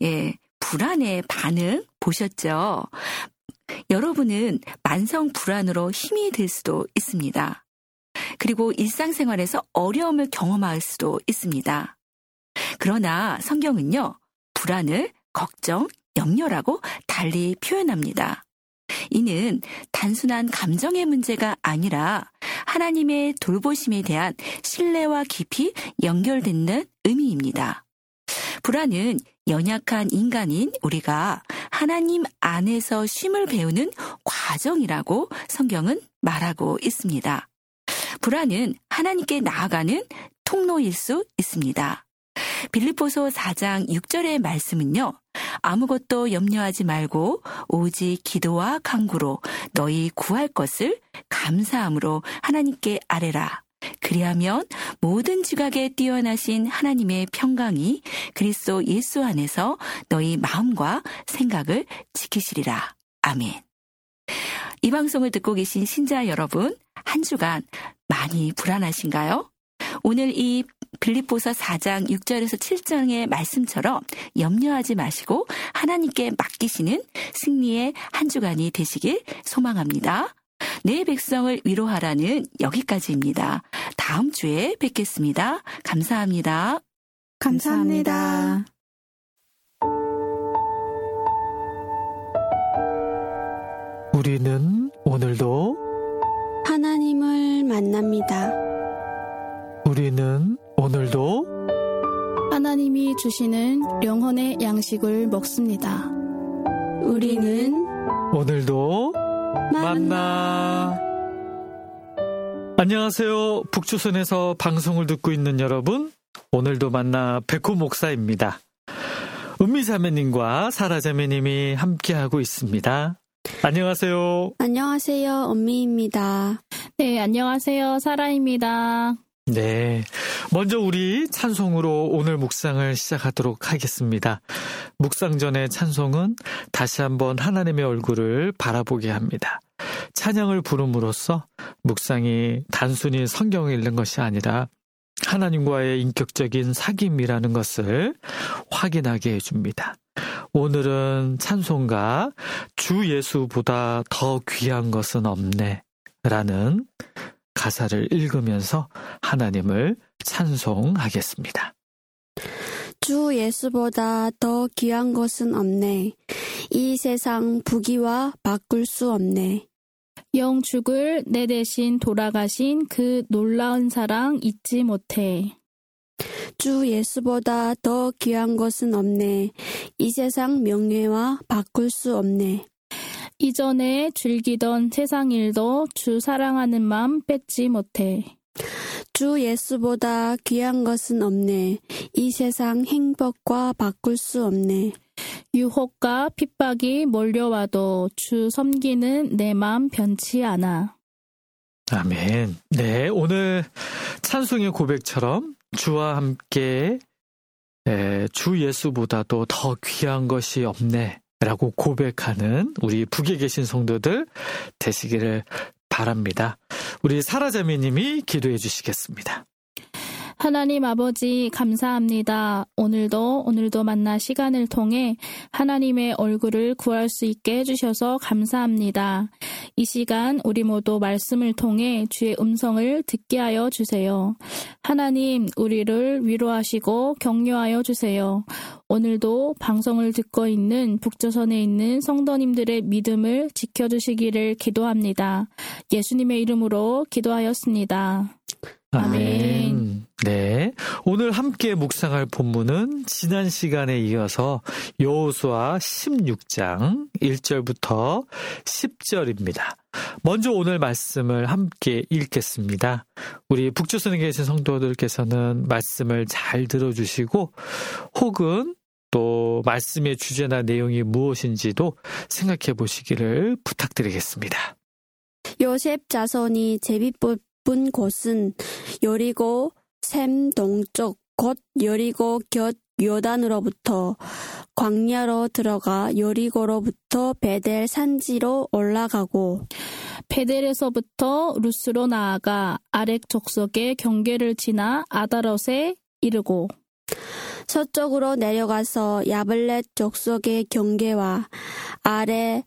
Speaker 3: 불안의 반응 보셨죠? 여러분은 만성 불안으로 힘이 들 수도 있습니다. 그리고 일상생활에서 어려움을 경험할 수도 있습니다. 그러나 성경은요, 불안을 걱정, 염려라고 달리 표현합니다. 이는 단순한 감정의 문제가 아니라 하나님의 돌보심에 대한 신뢰와 깊이 연결되는 의미입니다. 불안은 연약한 인간인 우리가 하나님 안에서 쉼을 배우는 과정이라고 성경은 말하고 있습니다. 불안은 하나님께 나아가는 통로일 수 있습니다. 빌립보서 4장 6절의 말씀은요, 아무것도 염려하지 말고 오직 기도와 간구로 너희 구할 것을 감사함으로 하나님께 아뢰라. 그리하면 모든 지각에 뛰어나신 하나님의 평강이 그리스도 예수 안에서 너희 마음과 생각을 지키시리라. 아멘. 이 방송을 듣고 계신 신자 여러분, 한 주간 많이 불안하신가요? 오늘 이 빌립보서 4장 6절에서 7장의 말씀처럼 염려하지 마시고 하나님께 맡기시는 승리의 한 주간이 되시길 소망합니다. 내 백성을 위로하라는 여기까지입니다. 다음 주에 뵙겠습니다. 감사합니다.
Speaker 4: 감사합니다.
Speaker 1: 우리는 오늘도
Speaker 6: 하나님을 만납니다.
Speaker 1: 우리는 오늘도
Speaker 6: 하나님이 주시는 영혼의 양식을 먹습니다. 우리는
Speaker 1: 오늘도 만나. 안녕하세요. 북조선에서 방송을 듣고 있는 여러분, 오늘도 만나 백호 목사입니다. 은미자매님과 사라자매님이 함께하고 있습니다. 안녕하세요.
Speaker 6: 안녕하세요. 은미입니다.
Speaker 7: 네, 안녕하세요. 사라입니다.
Speaker 1: 네, 먼저 우리 찬송으로 오늘 묵상을 시작하도록 하겠습니다. 묵상 전의 찬송은 다시 한번 하나님의 얼굴을 바라보게 합니다. 찬양을 부름으로써 묵상이 단순히 성경을 읽는 것이 아니라 하나님과의 인격적인 사귐이라는 것을 확인하게 해줍니다. 오늘은 찬송가 주 예수보다 더 귀한 것은 없네 라는 가사를 읽으면서 하나님을 찬송하겠습니다.
Speaker 6: 주 예수보다 더 귀한 것은 없네. 이 세상 부귀와 바꿀 수 없네.
Speaker 7: 영죽을 내 대신 돌아가신 그 놀라운 사랑 잊지 못해.
Speaker 6: 주 예수보다 더 귀한 것은 없네. 이 세상 명예와 바꿀 수 없네.
Speaker 7: 이전에 즐기던 세상 일도 주 사랑하는 마음 뺏지 못해.
Speaker 6: 주 예수보다 귀한 것은 없네. 이 세상 행복과 바꿀 수 없네.
Speaker 7: 유혹과 핍박이 몰려와도 주 섬기는 내 마음 변치 않아.
Speaker 1: 아멘. 네, 오늘 찬송의 고백처럼 주와 함께 주 예수보다도 더 귀한 것이 없네 라고 고백하는 우리 북에 계신 성도들 되시기를 바랍니다. 우리 사라자매님이 기도해 주시겠습니다.
Speaker 7: 하나님 아버지 감사합니다. 오늘도 만나 시간을 통해 하나님의 얼굴을 구할 수 있게 해주셔서 감사합니다. 이 시간 우리 모두 말씀을 통해 주의 음성을 듣게 하여 주세요. 하나님 우리를 위로하시고 격려하여 주세요. 오늘도 방송을 듣고 있는 북조선에 있는 성도님들의 믿음을 지켜주시기를 기도합니다. 예수님의 이름으로 기도하였습니다. 아멘.
Speaker 1: 네, 오늘 함께 묵상할 본문은 지난 시간에 이어서 여호수아 16장 1절부터 10절입니다. 먼저 오늘 말씀을 함께 읽겠습니다. 우리 북조선에 계신 성도들께서는 말씀을 잘 들어주시고 혹은 또 말씀의 주제나 내용이 무엇인지도 생각해 보시기를 부탁드리겠습니다.
Speaker 6: 요셉 자손이 제비 뽑은 곳은 여리고 샘 동쪽 곧 여리고 곁 요단으로부터 광야로 들어가 여리고로부터 베델 산지로 올라가고
Speaker 7: 베델에서부터 루스로 나아가 아렉 족속의 경계를 지나 아다롯에 이르고
Speaker 6: 서쪽으로 내려가서 야블렛 족속의 경계와 아래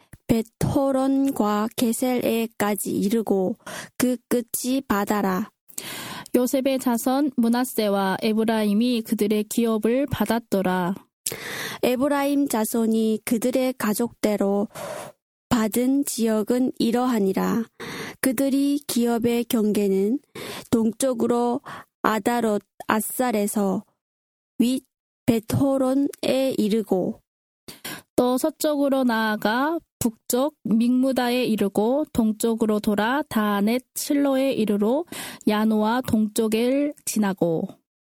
Speaker 6: 벳호론과 게셀에까지 이르고 그 끝이 바다라.
Speaker 7: 요셉의 자손 므낫세와 에브라임이 그들의 기업을 받았더라.
Speaker 6: 에브라임 자손이 그들의 가족대로 받은 지역은 이러하니라. 그들이 기업의 경계는 동쪽으로 아다롯 아살에서 윗 벳호론에 이르고
Speaker 7: 또 서쪽으로 나아가 북쪽 믹무다에 이르고 동쪽으로 돌아 다넷 실로에 이르러 야노아 동쪽을 지나고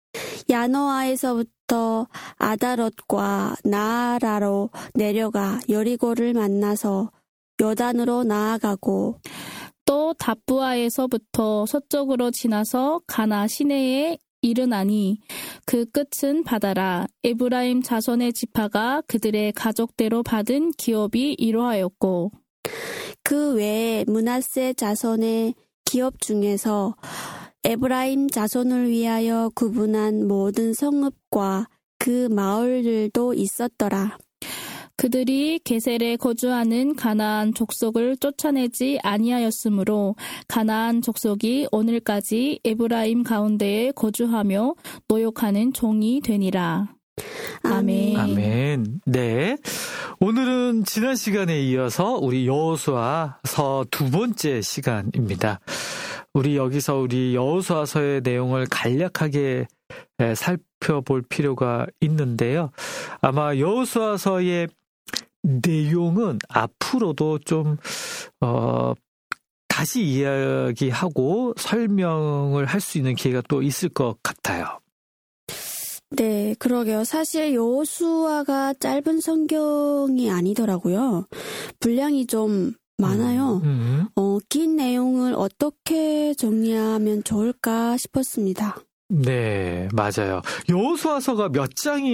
Speaker 6: 야노아에서부터 아다롯과 나아라로 내려가 여리고를 만나서 요단으로 나아가고
Speaker 7: 또 다부아에서부터 서쪽으로 지나서 가나 시내에 이르나니 그 끝은 바다라. 에브라임 자손의 지파가 그들의 가족대로 받은 기업이 이러하였고
Speaker 6: 그 외에 므낫세 자손의 기업 중에서 에브라임 자손을 위하여 구분한 모든 성읍과 그 마을들도 있었더라.
Speaker 7: 그들이 게셀에 거주하는 가나안 족속을 쫓아내지 아니하였으므로 가나안 족속이 오늘까지 에브라임 가운데에 거주하며 노역하는 종이 되니라. 아멘.
Speaker 1: 아멘. 네. 오늘은 지난 시간에 이어서 우리 여호수아서 두 번째 시간입니다. 우리 여기서 우리 여호수아서의 내용을 간략하게 살펴볼 필요가 있는데요. 아마 여호수아서의 내용은 앞으로도 좀 다시 이야기하고 설명을 할 수 있는 기회가 또 있을 것 같아요.
Speaker 6: 네, 그러게요. 사실 여호수아가 짧은 성경이 아니더라고요. 분량이 좀 많아요. 긴 내용을 어떻게 정리하면 좋을까 싶었습니다.
Speaker 1: 네, 맞아요. 여호수아서가 몇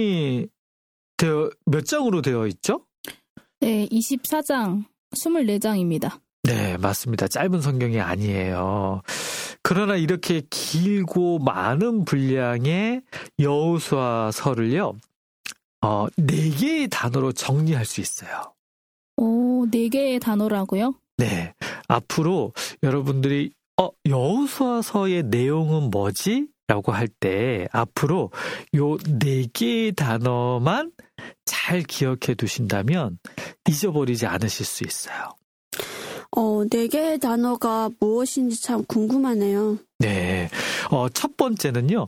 Speaker 1: 장으로 되어 있죠?
Speaker 7: 네, 24장, 24장입니다.
Speaker 1: 네, 맞습니다. 짧은 성경이 아니에요. 그러나 이렇게 길고 많은 분량의 여호수아서를요, 4개의 단어로 정리할 수 있어요.
Speaker 7: 오, 4개의 단어라고요?
Speaker 1: 네. 앞으로 여러분들이 여호수아서의 내용은 뭐지? 라고 할 때 앞으로 요 4개의 단어만 잘 기억해 두신다면 잊어버리지 않으실 수 있어요.
Speaker 6: 4개의 단어가 무엇인지 참 궁금하네요.
Speaker 1: 네. 첫 번째는요,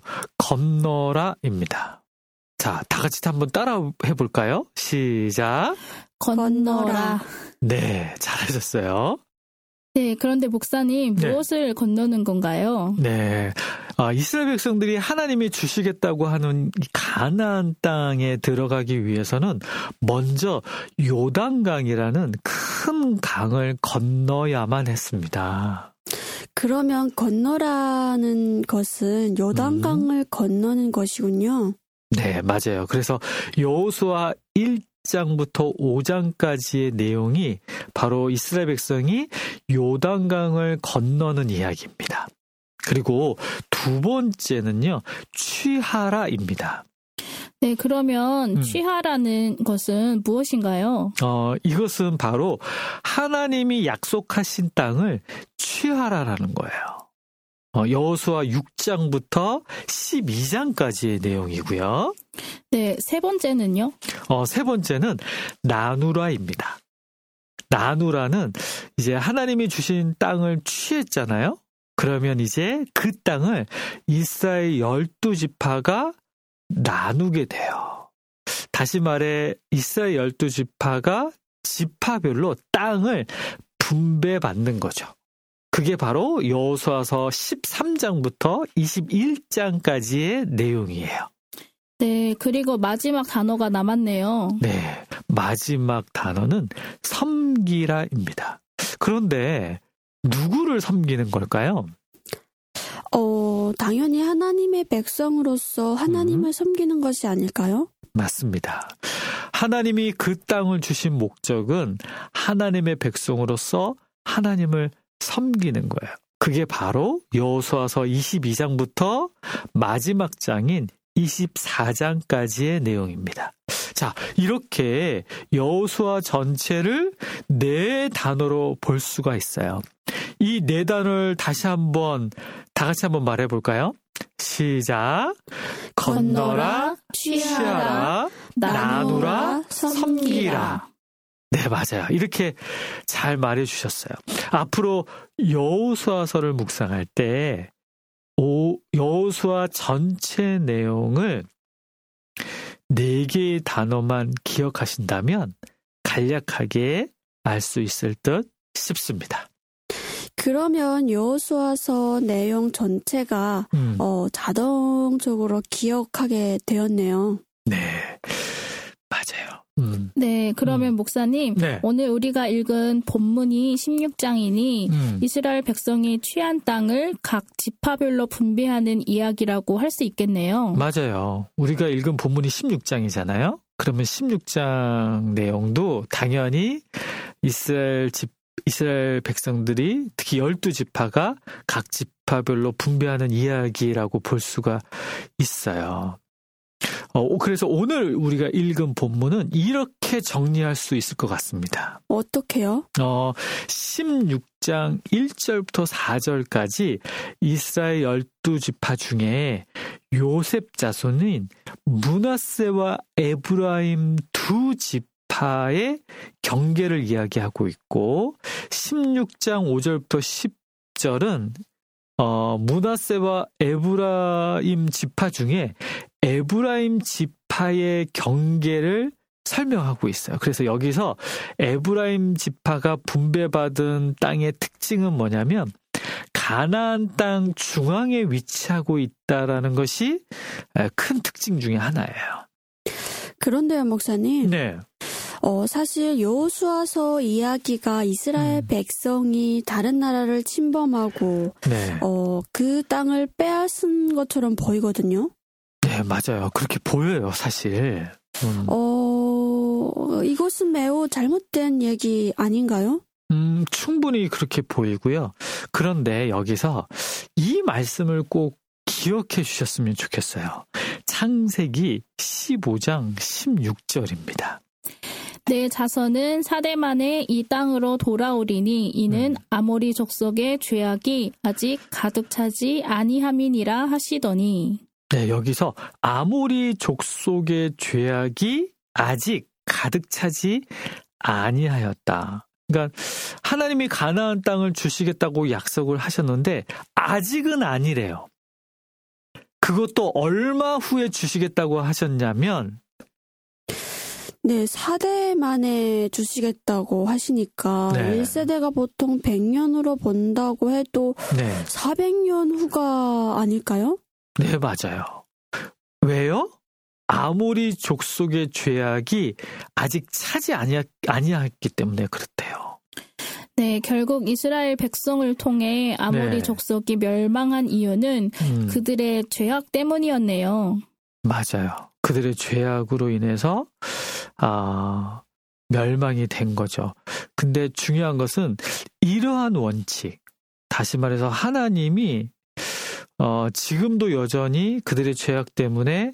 Speaker 1: 건너라입니다. 자, 다 같이 한번 따라 해볼까요? 시작.
Speaker 7: 건너라.
Speaker 1: 네, 잘하셨어요.
Speaker 7: 네, 그런데 목사님,
Speaker 1: 네.
Speaker 7: 무엇을 건너는 건가요?
Speaker 1: 네. 이스라엘 백성들이 하나님이 주시겠다고 하는 이 가나안 땅에 들어가기 위해서는 먼저 요단강이라는 큰 강을 건너야만 했습니다.
Speaker 6: 그러면 건너라는 것은 요단강을 건너는 것이군요.
Speaker 1: 네, 맞아요. 그래서 여호수아 1장부터 5장까지의 내용이 바로 이스라엘 백성이 요단강을 건너는 이야기입니다. 그리고 두 번째는요, 취하라입니다.
Speaker 7: 네, 그러면 취하라는 것은 무엇인가요?
Speaker 1: 이것은 바로 하나님이 약속하신 땅을 취하라라는 거예요. 여호수아 6장부터 12장까지의 내용이고요.
Speaker 7: 네, 세 번째는요?
Speaker 1: 세 번째는 나누라입니다. 나누라는 이제 하나님이 주신 땅을 취했잖아요. 그러면 이제 그 땅을 이스라엘 12지파가 나누게 돼요. 다시 말해 이스라엘 12지파가 지파별로 땅을 분배받는 거죠. 그게 바로 여호수아서 13장부터 21장까지의 내용이에요.
Speaker 7: 네, 그리고 마지막 단어가 남았네요.
Speaker 1: 네, 마지막 단어는 섬기라입니다. 그런데 누구를 섬기는 걸까요?
Speaker 6: 당연히 하나님의 백성으로서 하나님을 섬기는 것이 아닐까요?
Speaker 1: 맞습니다. 하나님이 그 땅을 주신 목적은 하나님의 백성으로서 하나님을 섬기는 거예요. 그게 바로 여호수아서 22장부터 마지막 장인 24장까지의 내용입니다. 자, 이렇게 여호수아 전체를 4단어로 볼 수가 있어요. 이 4단어를 다 같이 한번 말해볼까요? 시작. 건너라, 취하라, 나누라, 섬기라. 네, 맞아요. 이렇게 잘 말해주셨어요. 앞으로 여호수아서를 묵상할 때 여호수아 전체 내용을 4개의 단어만 기억하신다면 간략하게 알 수 있을 듯 싶습니다.
Speaker 6: 그러면 여호수아서 내용 전체가 자동적으로 기억하게 되었네요.
Speaker 1: 네, 맞아요.
Speaker 7: 네, 그러면 목사님,
Speaker 1: 네.
Speaker 7: 오늘 우리가 읽은 본문이 16장이니 이스라엘 백성이 취한 땅을 각 지파별로 분배하는 이야기라고 할 수 있겠네요.
Speaker 1: 맞아요. 우리가 읽은 본문이 16장이잖아요. 그러면 16장 내용도 당연히 이스라엘 백성들이 특히 12지파가 각 지파별로 분배하는 이야기라고 볼 수가 있어요. 그래서 오늘 우리가 읽은 본문은 이렇게 정리할 수 있을 것 같습니다.
Speaker 6: 어떻게요?
Speaker 1: 16장 1절부터 4절까지 이스라엘 12지파 중에 요셉 자손인 므낫세와 에브라임 두 지파의 경계를 이야기하고 있고 16장 5절부터 10절은 므낫세와 에브라임 지파 중에 에브라임 지파의 경계를 설명하고 있어요. 그래서 여기서 에브라임 지파가 분배받은 땅의 특징은 뭐냐면 가나안 땅 중앙에 위치하고 있다라는 것이 큰 특징 중에 하나예요.
Speaker 6: 그런데요, 목사님.
Speaker 1: 네.
Speaker 6: 사실 여호수아서 이야기가 이스라엘 백성이 다른 나라를 침범하고
Speaker 1: 네.
Speaker 6: 그 땅을 빼앗은 것처럼 보이거든요.
Speaker 1: 네, 맞아요. 그렇게 보여요, 사실.
Speaker 6: 이것은 매우 잘못된 얘기 아닌가요?
Speaker 1: 충분히 그렇게 보이고요. 그런데 여기서 이 말씀을 꼭 기억해 주셨으면 좋겠어요. 창세기 15장 16절입니다.
Speaker 7: 내 자손은 4대 만에 이 땅으로 돌아오리니 이는 아모리 족속의 죄악이 아직 가득 차지 아니함이니라 하시더니.
Speaker 1: 네, 여기서 아모리 족속의 죄악이 아직 가득 차지 아니하였다. 그러니까 하나님이 가나안 땅을 주시겠다고 약속을 하셨는데 아직은 아니래요. 그것도 얼마 후에 주시겠다고 하셨냐면
Speaker 6: 네, 4대 만에 주시겠다고 하시니까
Speaker 1: 네.
Speaker 6: 1세대가 보통 100년으로 본다고 해도
Speaker 1: 네.
Speaker 6: 400년 후가 아닐까요?
Speaker 1: 네, 맞아요. 왜요? 아모리 족속의 죄악이 아직 차지 아니했기 때문에 그렇대요.
Speaker 7: 네, 결국 이스라엘 백성을 통해 아모리
Speaker 1: 네.
Speaker 7: 족속이 멸망한 이유는 그들의 죄악 때문이었네요.
Speaker 1: 맞아요. 그들의 죄악으로 인해서 멸망이 된 거죠. 근데 중요한 것은 이러한 원칙, 다시 말해서 하나님이 지금도 여전히 그들의 죄악 때문에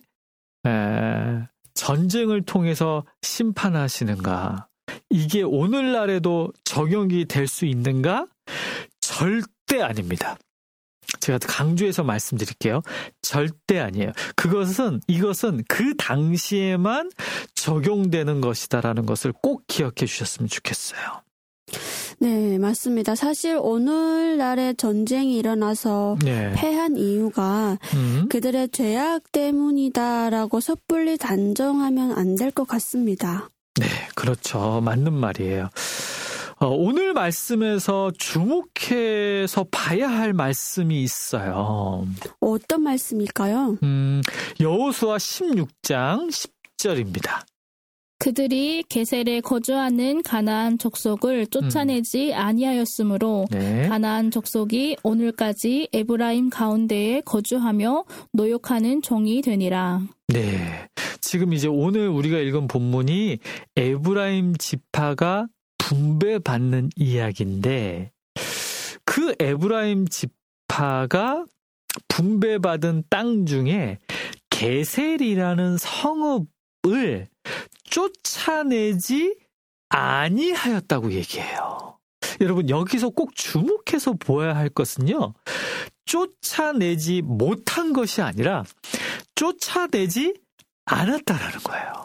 Speaker 1: 전쟁을 통해서 심판하시는가? 이게 오늘날에도 적용이 될 수 있는가? 절대 아닙니다. 제가 강조해서 말씀드릴게요. 절대 아니에요. 이것은 그 당시에만 적용되는 것이다라는 것을 꼭 기억해 주셨으면 좋겠어요.
Speaker 6: 네, 맞습니다. 사실 오늘날의 전쟁이 일어나서
Speaker 1: 네.
Speaker 6: 패한 이유가 그들의 죄악 때문이다라고 섣불리 단정하면 안 될 것 같습니다.
Speaker 1: 네, 그렇죠. 맞는 말이에요. 오늘 말씀에서 주목해서 봐야 할 말씀이 있어요.
Speaker 6: 어떤 말씀일까요?
Speaker 1: 여호수아 16장 10절입니다.
Speaker 7: 그들이 게셀에 거주하는 가나안 족속을 쫓아내지 아니하였으므로
Speaker 1: 네.
Speaker 7: 가나안 족속이 오늘까지 에브라임 가운데에 거주하며 노역하는 종이 되니라.
Speaker 1: 네. 지금 이제 오늘 우리가 읽은 본문이 에브라임 지파가 분배받는 이야기인데 그 에브라임 지파가 분배받은 땅 중에 게셀이라는 성읍을 쫓아내지 아니하였다고 얘기해요. 여러분 여기서 꼭 주목해서 보아야 할 것은요. 쫓아내지 못한 것이 아니라 쫓아내지 않았다라는 거예요.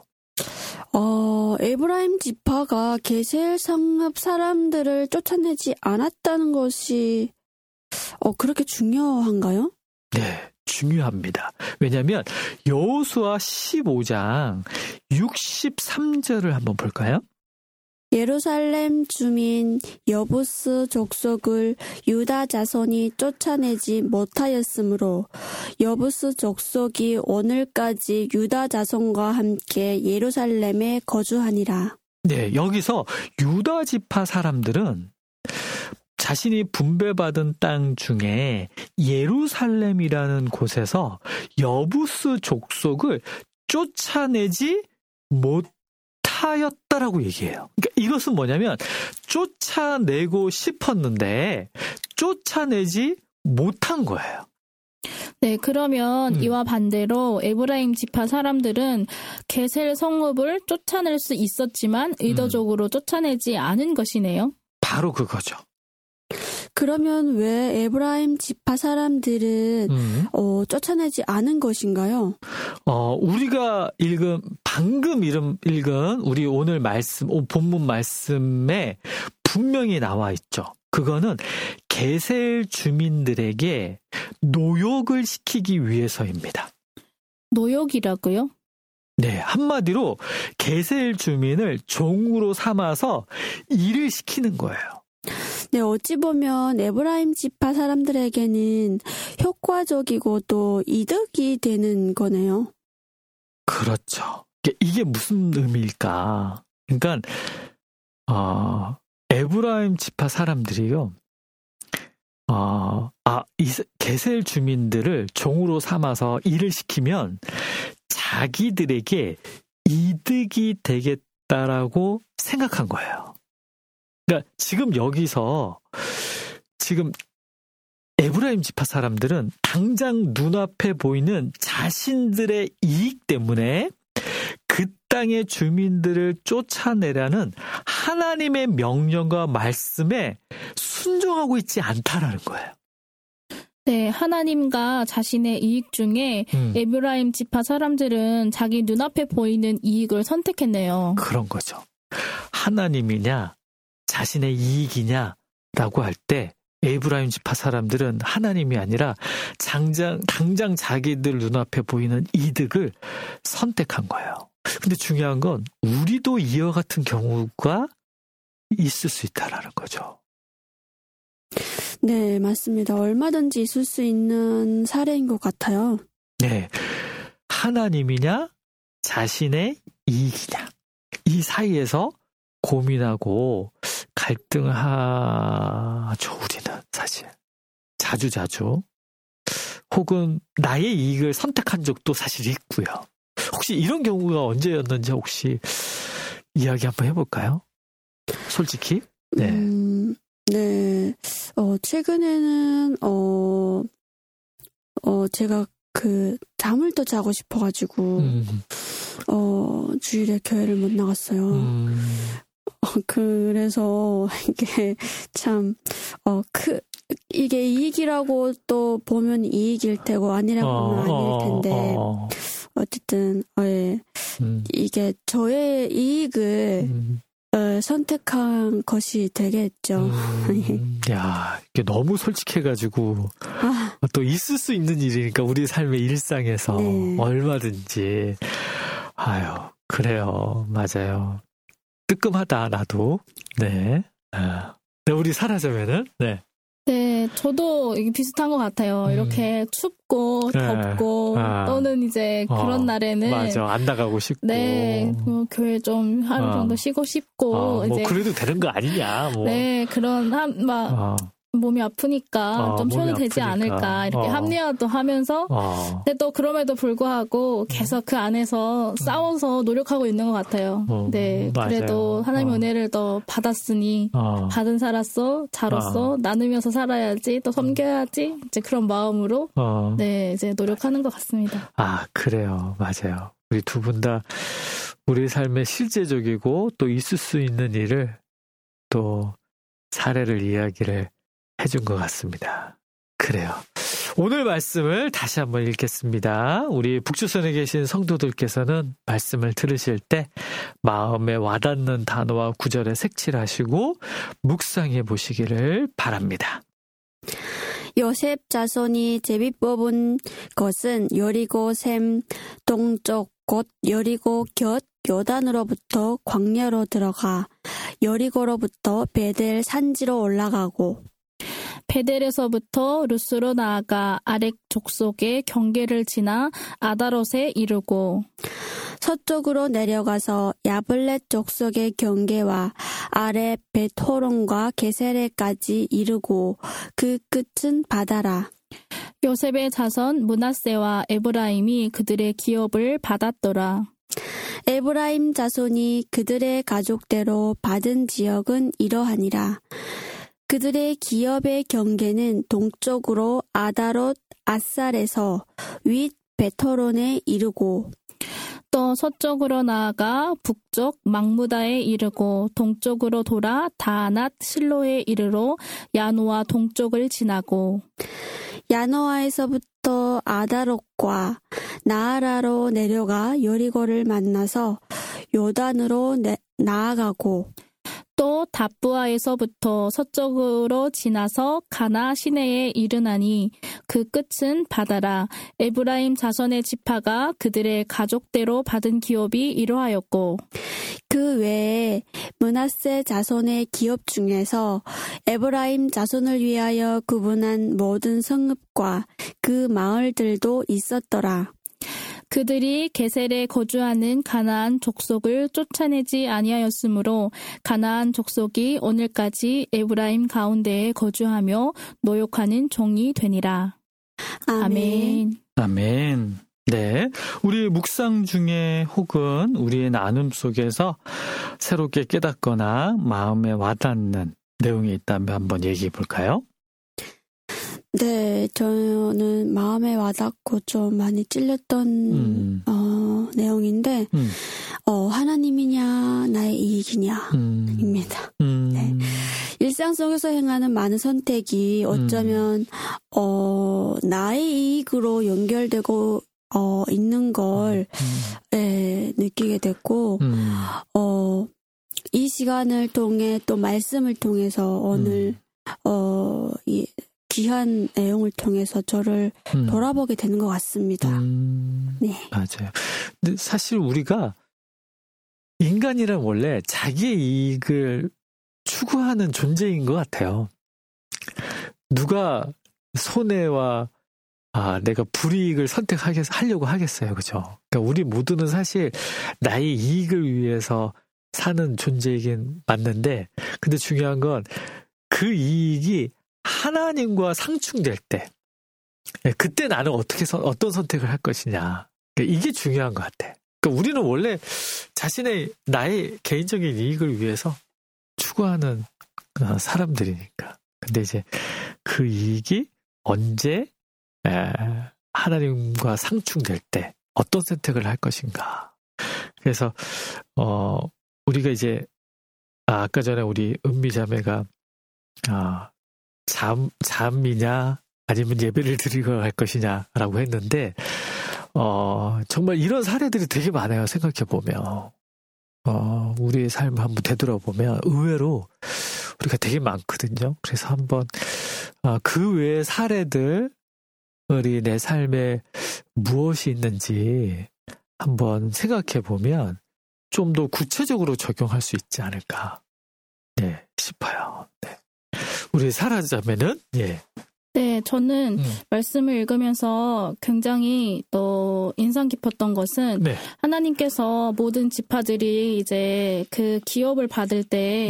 Speaker 6: 에브라임 지파가 게셀 성읍 사람들을 쫓아내지 않았다는 것이 그렇게 중요한가요?
Speaker 1: 네, 중요합니다. 왜냐하면 여호수아 15장 63절을 한번 볼까요?
Speaker 6: 예루살렘 주민 여부스 족속을 유다 자손이 쫓아내지 못하였으므로 여부스 족속이 오늘까지 유다 자손과 함께 예루살렘에 거주하니라.
Speaker 1: 네, 여기서 유다 지파 사람들은 자신이 분배받은 땅 중에 예루살렘이라는 곳에서 여부스 족속을 쫓아내지 못하였다라고 얘기해요. 그러니까 이것은 뭐냐면 쫓아내고 싶었는데 쫓아내지 못한 거예요.
Speaker 7: 네, 그러면 이와 반대로 에브라임 지파 사람들은 게셀 성읍을 쫓아낼 수 있었지만 의도적으로 쫓아내지 않은 것이네요.
Speaker 1: 바로 그거죠.
Speaker 6: 그러면 왜 에브라임 지파 사람들은 쫓아내지 않은 것인가요?
Speaker 1: 우리가 방금 읽은 우리 오늘 본문 말씀에 분명히 나와 있죠. 그거는 게셀 주민들에게 노역을 시키기 위해서입니다.
Speaker 7: 노역이라고요?
Speaker 1: 네, 한마디로 게셀 주민을 종으로 삼아서 일을 시키는 거예요.
Speaker 6: 네, 어찌 보면 에브라임 지파 사람들에게는 효과적이고 또 이득이 되는 거네요.
Speaker 1: 그렇죠. 이게 무슨 의미일까? 그러니까 에브라임 지파 사람들이요. 이 게셀 주민들을 종으로 삼아서 일을 시키면 자기들에게 이득이 되겠다라고 생각한 거예요. 그러니까 지금 여기서 지금 에브라임 지파 사람들은 당장 눈앞에 보이는 자신들의 이익 때문에 그 땅의 주민들을 쫓아내라는 하나님의 명령과 말씀에 순종하고 있지 않다라는 거예요.
Speaker 7: 네, 하나님과 자신의 이익 중에 에브라임 지파 사람들은 자기 눈앞에 보이는 이익을 선택했네요.
Speaker 1: 그런 거죠. 하나님이냐 자신의 이익이냐라고 할 때 에브라임 지파 사람들은 하나님이 아니라 당장 자기들 눈앞에 보이는 이득을 선택한 거예요. 근데 중요한 건 우리도 이와 같은 경우가 있을 수 있다라는 거죠.
Speaker 6: 네, 맞습니다. 얼마든지 있을 수 있는 사례인 것 같아요.
Speaker 1: 네, 하나님이냐 자신의 이익이냐 이 사이에서 고민하고 갈등을 하죠. 우리는 사실 자주 혹은 나의 이익을 선택한 적도 사실 있고요. 혹시 이런 경우가 언제였는지 혹시 이야기 한번 해볼까요? 솔직히. 네.
Speaker 6: 네. 최근에는 제가 잠을 더 자고 싶어가지고 주일에 교회를 못 나갔어요. 그래서 이게 참 이게 이익이라고 또 보면 이익일 테고 아니라고 보면 아닐 텐데 어쨌든 이게 저의 이익을 선택한 것이 되겠죠.
Speaker 1: 야, 이게 너무 솔직해가지고 또 있을 수 있는 일이니까 우리 삶의 일상에서
Speaker 6: 네.
Speaker 1: 얼마든지 아유 그래요. 맞아요. 뜨끔하다 나도. 네. 네, 우리 사라져면은 네.
Speaker 7: 네, 저도 이게 비슷한 것 같아요. 이렇게 춥고 덥고 또는 이제 그런 날에는
Speaker 1: 맞아 안 나가고 싶고
Speaker 7: 네, 교회 좀 하루 정도 쉬고 싶고
Speaker 1: 뭐 그래도 되는 거 아니냐 뭐.
Speaker 7: 네, 그런 몸이 아프니까 좀 쉬어도 되지 않을까 이렇게 합리화도 하면서 근데 또 그럼에도 불구하고 계속 그 안에서 싸워서 노력하고 있는 것 같아요. 네,
Speaker 1: 맞아요.
Speaker 7: 그래도 하나님의 은혜를 더 받았으니 받은 자로서 나누면서 살아야지 또 섬겨야지 이제 그런 마음으로 네 이제 노력하는 것 같습니다.
Speaker 1: 그래요. 맞아요. 우리 두 분 다 우리 삶에 실제적이고 또 있을 수 있는 일을 또 사례를 이야기를 해준 것 같습니다. 그래요. 오늘 말씀을 다시 한번 읽겠습니다. 우리 북조선에 계신 성도들께서는 말씀을 들으실 때 마음에 와닿는 단어와 구절에 색칠하시고 묵상해 보시기를 바랍니다.
Speaker 6: 요셉 자손이 제비 뽑은 것은 여리고 샘 동쪽 곧 여리고 곁 요단으로부터 광야로 들어가 여리고로부터 베델 산지로 올라가고
Speaker 7: 베델에서부터 루스로 나아가 아렉 족속의 경계를 지나 아다롯에 이르고
Speaker 6: 서쪽으로 내려가서 야블렛 족속의 경계와 아래 벳호론과 게세레까지 이르고 그 끝은 바다라.
Speaker 7: 요셉의 자손 므낫세와 에브라임이 그들의 기업을 받았더라.
Speaker 6: 에브라임 자손이 그들의 가족대로 받은 지역은 이러하니라. 그들의 기업의 경계는 동쪽으로 아다롯 아살에서 윗 베토론에 이르고
Speaker 7: 또 서쪽으로 나아가 북쪽 막무다에 이르고 동쪽으로 돌아 다낫 실로에 이르러 야노아 동쪽을 지나고
Speaker 6: 야노아에서부터 아다롯과 나아라로 내려가 여리고를 만나서 요단으로 나아가고
Speaker 7: 또 답부아에서부터 서쪽으로 지나서 가나 시내에 이르나니 그 끝은 바다라. 에브라임 자손의 지파가 그들의 가족대로 받은 기업이 이러하였고
Speaker 6: 그 외에 므낫세 자손의 기업 중에서 에브라임 자손을 위하여 구분한 모든 성읍과 그 마을들도 있었더라.
Speaker 7: 그들이 게셀에 거주하는 가나안 족속을 쫓아내지 아니하였으므로 가나안 족속이 오늘까지 에브라임 가운데에 거주하며 노역하는 종이 되니라. 아멘.
Speaker 1: 아멘. 네, 우리 묵상 중에 혹은 우리의 나눔 속에서 새롭게 깨닫거나 마음에 와닿는 내용이 있다면 한번 얘기해 볼까요?
Speaker 6: 네, 저는 마음에 와닿고 좀 많이 찔렸던 내용인데 하나님이냐 나의 이익이냐 입니다. 네. 일상 속에서 행하는 많은 선택이 어쩌면 나의 이익으로 연결되고 있는 걸 느끼게 됐고 이 시간을 통해 또 말씀을 통해서 오늘 이 귀한 내용을 통해서 저를 돌아보게 되는 것 같습니다. 네.
Speaker 1: 맞아요. 근데 사실 우리가 인간이란 원래 자기의 이익을 추구하는 존재인 것 같아요. 누가 손해와 내가 불이익을 선택하려고 하겠어요. 그죠? 그러니까 우리 모두는 사실 나의 이익을 위해서 사는 존재이긴 맞는데, 근데 중요한 건 그 이익이 하나님과 상충될 때, 그때 나는 어떤 선택을 할 것이냐. 그러니까 이게 중요한 것 같아. 그러니까 우리는 원래 나의 개인적인 이익을 위해서 추구하는 사람들이니까. 근데 이제 그 이익이 언제 하나님과 상충될 때 어떤 선택을 할 것인가. 그래서 우리가 이제 아까 전에 우리 은미자매가 잠이냐 아니면 예배를 드리고 갈 것이냐라고 했는데 정말 이런 사례들이 되게 많아요. 생각해보면 우리의 삶을 한번 되돌아보면 의외로 우리가 되게 많거든요. 그래서 한번 그 외의 사례들이 내 삶에 무엇이 있는지 한번 생각해보면 좀 더 구체적으로 적용할 수 있지 않을까 싶어요. 네. 우리 사라자매는
Speaker 7: 네, 저는 말씀을 읽으면서 굉장히 또 인상 깊었던 것은 하나님께서 모든 지파들이 이제 그 기업을 받을 때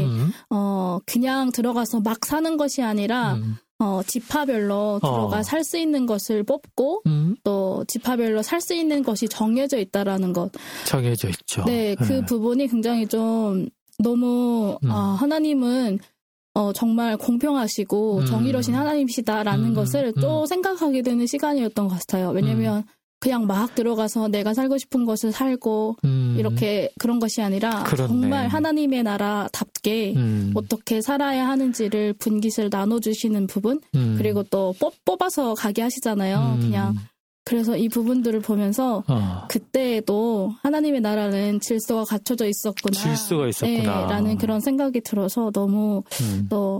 Speaker 7: 그냥 들어가서 막 사는 것이 아니라 지파별로 들어가 살 수 있는 것을 뽑고 또 지파별로 살 수 있는 것이 정해져 있다라는 것.
Speaker 1: 정해져 있죠.
Speaker 7: 네, 그 부분이 굉장히 좀 너무 하나님은 정말 공평하시고 정의로우신 하나님이시다라는 것을 또 생각하게 되는 시간이었던 것 같아요. 왜냐면 그냥 막 들어가서 내가 살고 싶은 것을 살고 이렇게 그런 것이 아니라 정말 하나님의 나라답게 어떻게 살아야 하는지를 분깃을 나눠주시는 부분 그리고 또 뽑아서 가게 하시잖아요. 그냥 그래서 이 부분들을 보면서 그때에도 하나님의 나라는 질서가 갖춰져 있었구나.
Speaker 1: 질서가 있었구나.
Speaker 7: 라는 그런 생각이 들어서 너무 또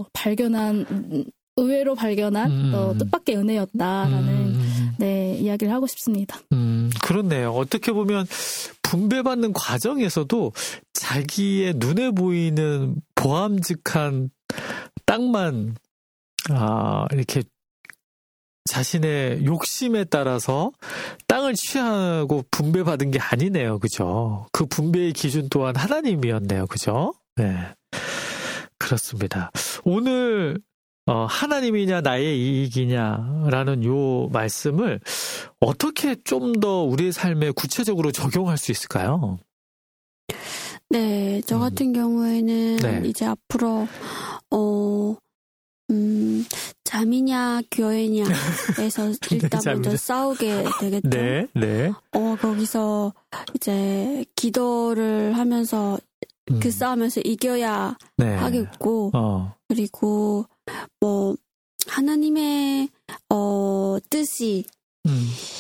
Speaker 7: 의외로 발견한 또 뜻밖의 은혜였다라는 이야기를 하고 싶습니다.
Speaker 1: 그렇네요. 어떻게 보면 분배받는 과정에서도 자기의 눈에 보이는 보암직한 땅만 이렇게 자신의 욕심에 따라서 땅을 취하고 분배받은 게 아니네요. 그죠? 그 분배의 기준 또한 하나님이었네요. 그죠? 네. 그렇습니다. 오늘 하나님이냐 나의 이익이냐라는 요 말씀을 어떻게 좀 더 우리의 삶에 구체적으로 적용할 수 있을까요?
Speaker 6: 네, 저 같은 경우에는 이제 앞으로 잠이냐 교회냐에서 일단 먼저 싸우게 되겠죠.
Speaker 1: 네.
Speaker 6: 거기서 이제 기도를 하면서 그 싸움에서 이겨야 하겠고 그리고 하나님의 뜻이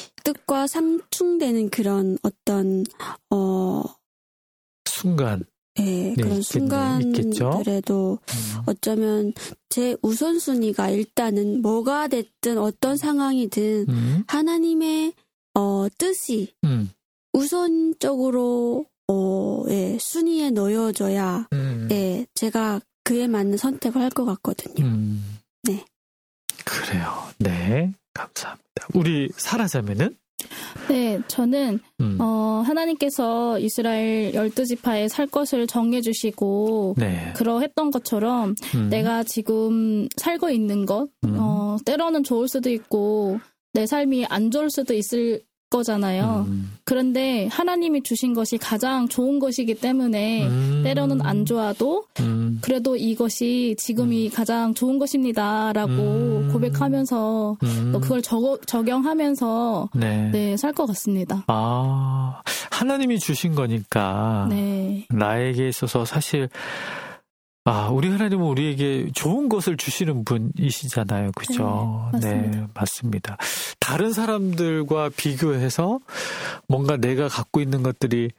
Speaker 6: 뜻과 상충되는 그런 어떤
Speaker 1: 순간
Speaker 6: 네, 그런 순간들에도 어쩌면 제 우선순위가 일단은 뭐가 됐든 어떤 상황이든 하나님의 뜻이 우선적으로 예, 순위에 놓여져야 예, 제가 그에 맞는 선택을 할 것 같거든요. 네.
Speaker 1: 그래요. 네, 감사합니다. 우리 사라자매는?
Speaker 7: 네, 저는 하나님께서 이스라엘 12지파에 살 것을 정해주시고 네. 그러했던 것처럼 내가 지금 살고 있는 것 때로는 좋을 수도 있고 내 삶이 안 좋을 수도 있을 거잖아요. 그런데 하나님이 주신 것이 가장 좋은 것이기 때문에 때로는 안 좋아도 그래도 이것이 지금이 가장 좋은 것입니다라고 고백하면서 또 그걸 적용하면서 네, 살 것 같습니다.
Speaker 1: 아, 하나님이 주신 거니까 네. 나에게 있어서 사실 우리 하나님은 우리에게 좋은 것을 주시는 분이시잖아요. 그죠? 네, 맞습니다. 다른 사람들과 비교해서 뭔가 내가 갖고 있는 것들이,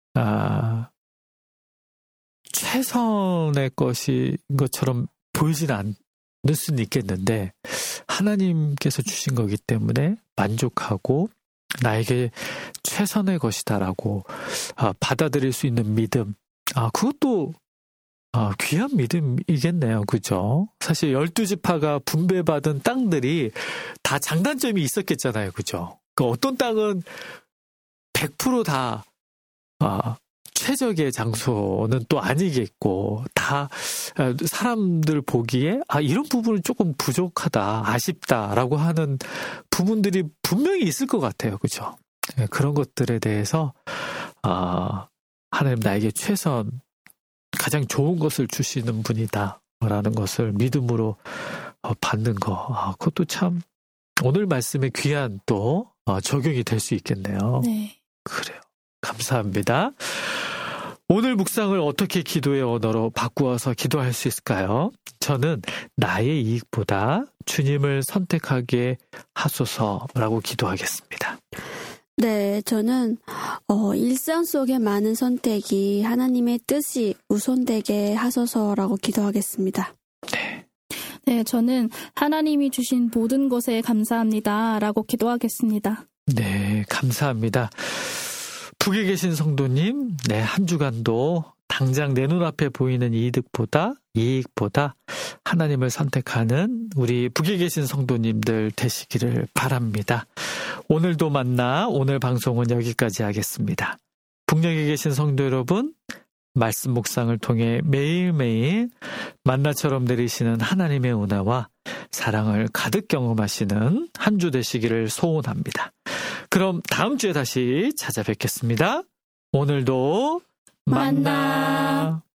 Speaker 1: 최선의 것인 것처럼 보이지는 않을 수는 있겠는데, 하나님께서 주신 거기 때문에 만족하고, 나에게 최선의 것이다라고, 받아들일 수 있는 믿음. 그것도 귀한 믿음이겠네요. 그죠? 사실 12지파가 분배받은 땅들이 다 장단점이 있었겠잖아요. 그죠? 어떤 땅은 100% 다 최적의 장소는 또 아니겠고 다 사람들 보기에 이런 부분은 조금 부족하다, 아쉽다라고 하는 부분들이 분명히 있을 것 같아요. 그죠? 그런 것들에 대해서 하나님 나에게 가장 좋은 것을 주시는 분이다라는 것을 믿음으로 받는 거. 그것도 참 오늘 말씀에 귀한 또 적용이 될 수 있겠네요.
Speaker 7: 네.
Speaker 1: 그래요. 감사합니다. 오늘 묵상을 어떻게 기도의 언어로 바꾸어서 기도할 수 있을까요? 저는 나의 이익보다 주님을 선택하게 하소서라고 기도하겠습니다.
Speaker 6: 네, 저는 일상 속의 많은 선택이 하나님의 뜻이 우선되게 하소서라고 기도하겠습니다.
Speaker 7: 네, 저는 하나님이 주신 모든 것에 감사합니다라고 기도하겠습니다.
Speaker 1: 네, 감사합니다. 북에 계신 성도님, 네, 한 주간도 당장 내 눈앞에 보이는 이익보다 하나님을 선택하는 우리 북에 계신 성도님들 되시기를 바랍니다. 오늘도 만나 오늘 방송은 여기까지 하겠습니다. 북녘에 계신 성도 여러분, 말씀 묵상을 통해 매일매일 만나처럼 내리시는 하나님의 은혜와 사랑을 가득 경험하시는 한 주 되시기를 소원합니다. 그럼 다음 주에 다시 찾아뵙겠습니다. 오늘도 만나.